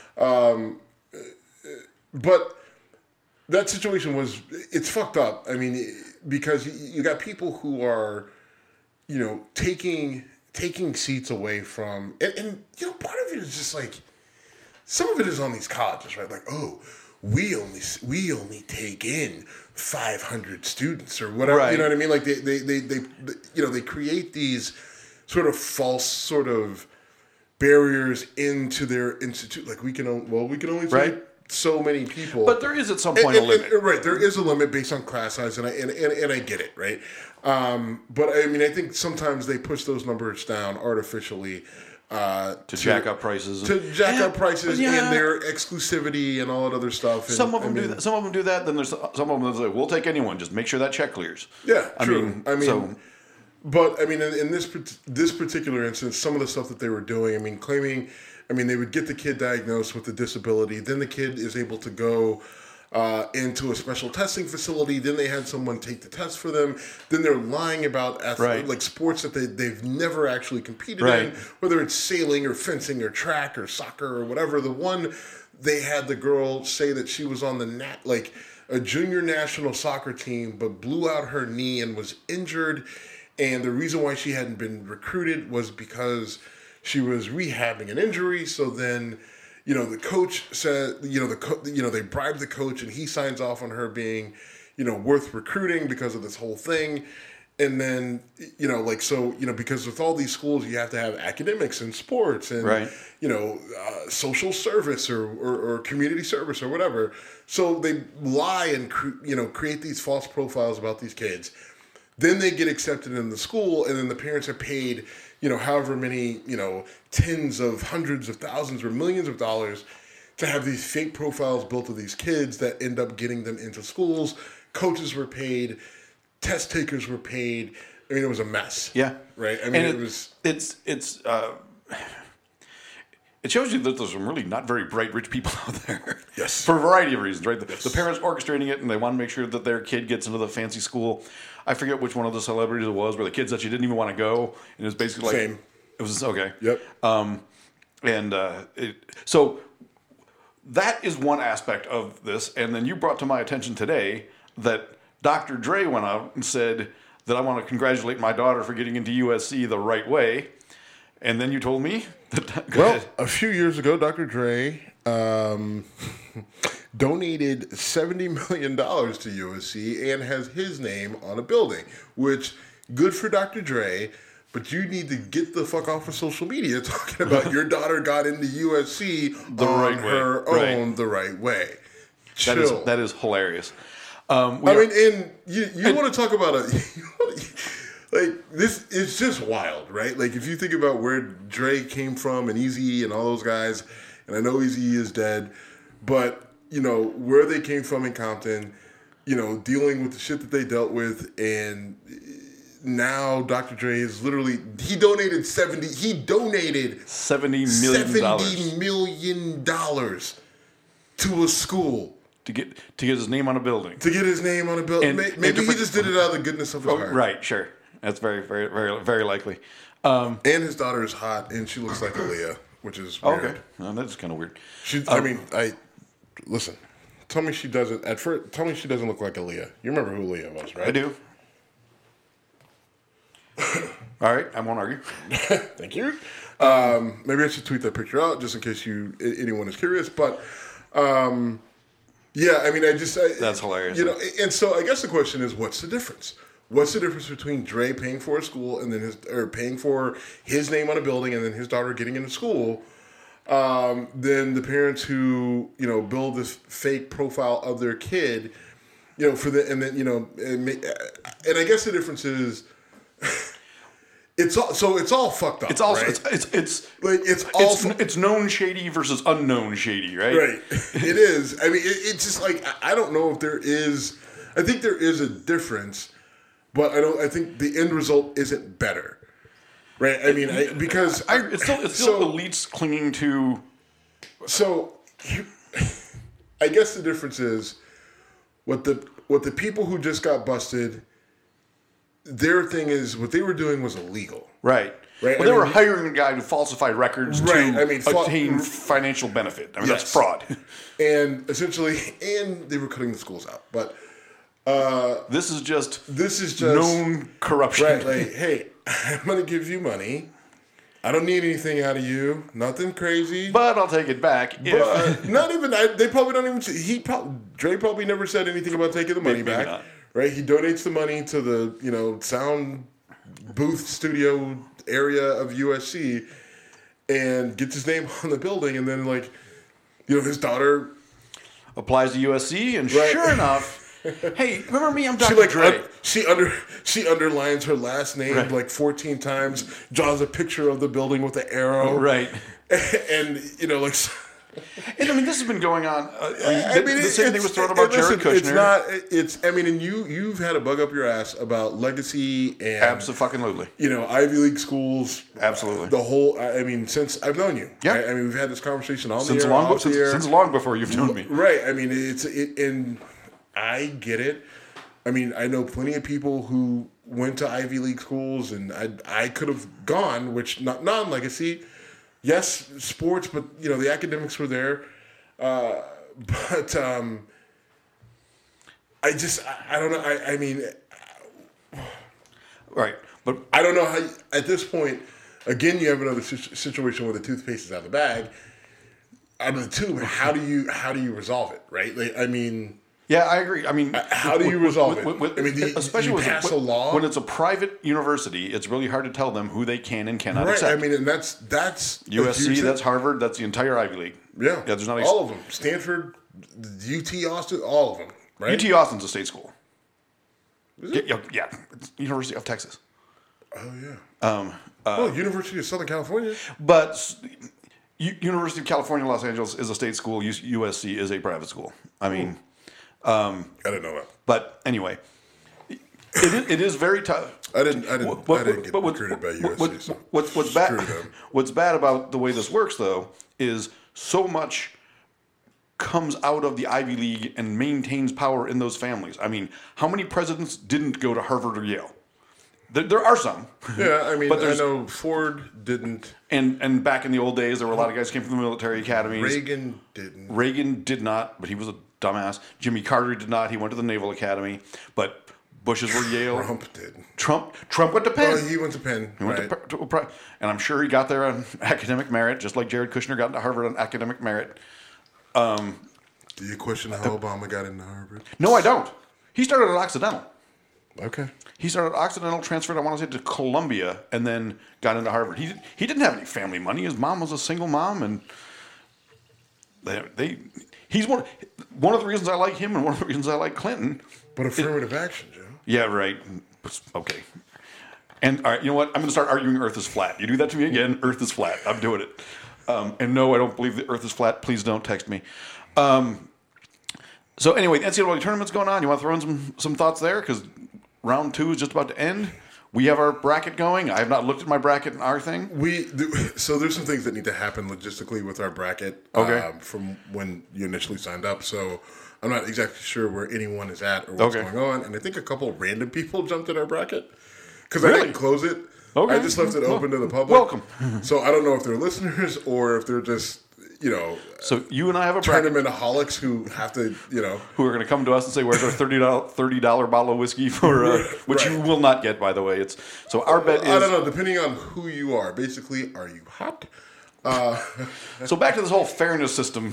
But that situation it's fucked up. I mean, because you got people who are, taking seats away from, and part of it is just like, some of it is on these colleges, right? Like, oh, we only take in 500 students or whatever. Right. You know what I mean? Like they create these sort of false sort of barriers into their institute. Like we can only take so many people. But there is at some point a limit. Right, there is a limit based on class size, and I get it, right? But I mean, I think sometimes they push those numbers down artificially. To jack up prices. And their exclusivity and all that other stuff. And, some of them do that. Some of them do that. Then there's some of them that's like, we'll take anyone. Just make sure that check clears. Yeah, true. But I mean, in this particular instance, some of the stuff that they were doing, claiming, they would get the kid diagnosed with a disability, then the kid is able to go into a special testing facility. Then they had someone take the test for them. Then they're lying about like sports that they've never actually competed in, whether it's sailing or fencing or track or soccer or whatever. The one they had the girl say that she was on the a junior national soccer team, but blew out her knee and was injured. And the reason why she hadn't been recruited was because she was rehabbing an injury. So then, the coach said, they bribed the coach and he signs off on her being, worth recruiting because of this whole thing. And then, because with all these schools, you have to have academics and sports and, social service or community service or whatever. So they lie and, create these false profiles about these kids. Then they get accepted in the school, and then the parents are paid, however many, tens of hundreds of thousands or millions of dollars to have these fake profiles built of these kids that end up getting them into schools. Coaches were paid, test takers were paid. I mean, it was a mess. Yeah. Right? I mean, it shows you that there's some really not very bright rich people out there. Yes. For a variety of reasons, right? Yes. The parents orchestrating it, and they want to make sure that their kid gets into the fancy school. I forget which one of the celebrities it was, where the kids actually didn't even want to go, and it was basically like... Same. It was, okay. Yep. So that is one aspect of this, and then you brought to my attention today that Dr. Dre went out and said that I want to congratulate my daughter for getting into USC the right way, and then you told me that... Well, a few years ago, Dr. Dre donated $70 million to USC and has his name on a building, which, good for Dr. Dre, but you need to get the fuck off of social media talking about your daughter got into USC the right way. Chill. That is hilarious. And you want to talk about this is just wild, right? Like, if you think about where Dre came from and Eazy and all those guys, and I know Eazy is dead, but, where they came from in Compton, dealing with the shit that they dealt with, and now Dr. Dre is literally, he donated $70 million to a school. To get his name on a building. Maybe he just did it out of the goodness of his heart. Right, sure. That's very, very, very, very likely. And his daughter is hot, and she looks like Aaliyah, which is weird. Okay, that's kind of weird. Listen. Tell me she doesn't. At first, tell me she doesn't look like Aaliyah. You remember who Aaliyah was, right? I do. All right, I won't argue. Thank you. Maybe I should tweet that picture out just in case anyone is curious. But that's hilarious. And so I guess the question is, what's the difference? What's the difference between Dre paying for a school and then paying for his name on a building and then his daughter getting into school, than the parents who build this fake profile of their kid, and I guess the difference is. It's all fucked up. It's also right? it's known shady versus unknown shady, right? Right. It is. I mean, it's just like, I don't know if there is. I think there is a difference, but I think the end result isn't better. Right. I mean, because it's still elites clinging to. So, I guess the difference is what the people who just got busted. Their thing is, what they were doing was illegal. Right. Well, they were hiring a guy to falsify records to obtain financial benefit. I mean, that's fraud. And essentially, they were cutting the schools out. But this is just known corruption. Right. Like, hey, I'm going to give you money. I don't need anything out of you. Nothing crazy. But I'll take it back. Not even. They probably don't even. Dre probably never said anything about taking the money back. Not. Right, he donates the money to the sound booth studio area of USC, and gets his name on the building, and then his daughter applies to USC, and sure enough, hey, remember me? I'm Dr. Dre. She underlines her last name 14 times, draws a picture of the building with the arrow, right, and And I mean, this has been going on. The same thing was thrown about Jared Kushner. It's not. I mean, and you've had a bug up your ass about legacy and Absolutely. Ivy League schools. Absolutely. The whole. I mean, since I've known you. Yeah. I mean, we've had this conversation on since the air, off the air. Since long before you've known me. Right. I mean, and I get it. I mean, I know plenty of people who went to Ivy League schools, and I could have gone, which not non-legacy. Yes, sports, but the academics were there. But I don't know. I mean, right. But I don't know how. At this point, again, you have another situation where the toothpaste is out of the bag, out of the tube. How do you resolve it? Right? Like, I mean. Yeah, I agree. I mean, how do you resolve it? Especially when pass a law when it's a private university, it's really hard to tell them who they can and cannot right. accept. I mean, and that's USC, that's Harvard, that's the entire Ivy League. Yeah, there's not all of them. Stanford, UT Austin, all of them. Right? UT Austin's a state school. Is it? Yeah, it's University of Texas. Oh yeah. University of Southern California. But University of California, Los Angeles is a state school. USC is a private school. I mean. I didn't know that. But anyway, it is very tough. I didn't get recruited by USC. What's bad about the way this works, though, is so much comes out of the Ivy League and maintains power in those families. I mean, how many presidents didn't go to Harvard or Yale? There are some. Yeah, I mean, I know Ford didn't. And back in the old days, there were a lot of guys who came from the military academies. Reagan didn't. Reagan did not, but he was a dumbass. Jimmy Carter did not. He went to the Naval Academy. But Bush's were Yale. Trump did. Trump went to Penn. Oh, he went to Penn. He went to and I'm sure he got there on academic merit, just like Jared Kushner got into Harvard on academic merit. Do you question how Obama got into Harvard? No, I don't. He started at Occidental. Okay. He started at Occidental, transferred, I want to say, to Columbia, and then got into Harvard. He didn't have any family money. His mom was a single mom, and he's one of the reasons I like him and one of the reasons I like Clinton. But affirmative action, Joe. Yeah, right. Okay. And all right, you know what? I'm going to start arguing Earth is flat. You do that to me again, Earth is flat. I'm doing it. And no, I don't believe the Earth is flat. Please don't text me. So anyway, the NCAA tournament's going on. You want to throw in some thoughts there? Because round 2 is just about to end. We have our bracket going. I have not looked at my bracket and our thing. So there's some things that need to happen logistically with our bracket from when you initially signed up. So I'm not exactly sure where anyone is at or what's going on. And I think a couple of random people jumped in our bracket because I didn't close it. Okay. I just left it open to the public. Welcome. So I don't know if they're listeners or if they're just, So you and I have a bracket. Tournament-aholics who have to, who are going to come to us and say, "Where's our $30 bottle of whiskey for?" Which you will not get, by the way. So our bet is. I don't know. Depending on who you are, basically, are you hot? So back to this whole fairness system.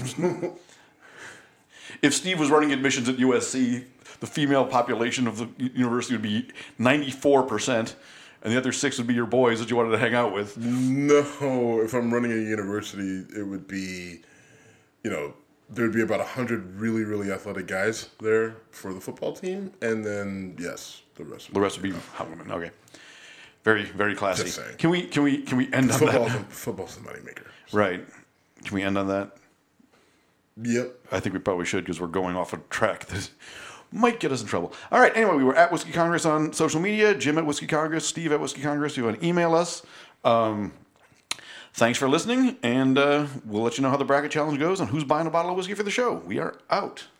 If Steve was running admissions at USC, the female population of the university would be 94%. And the other 6 would be your boys that you wanted to hang out with. No, if I'm running a university, it would be, there'd be about 100 really, really athletic guys there for the football team, and then yes, the rest would be hot women. Okay, very, very classy. Just saying. Can we end on that? Football's the moneymaker. Right. Can we end on that? Yep. I think we probably should because we're going off a track that might get us in trouble. All right. Anyway, we were at Whiskey Congress on social media. Jim at Whiskey Congress. Steve at Whiskey Congress. You want to email us. Thanks for listening, and we'll let you know how the bracket challenge goes and who's buying a bottle of whiskey for the show. We are out.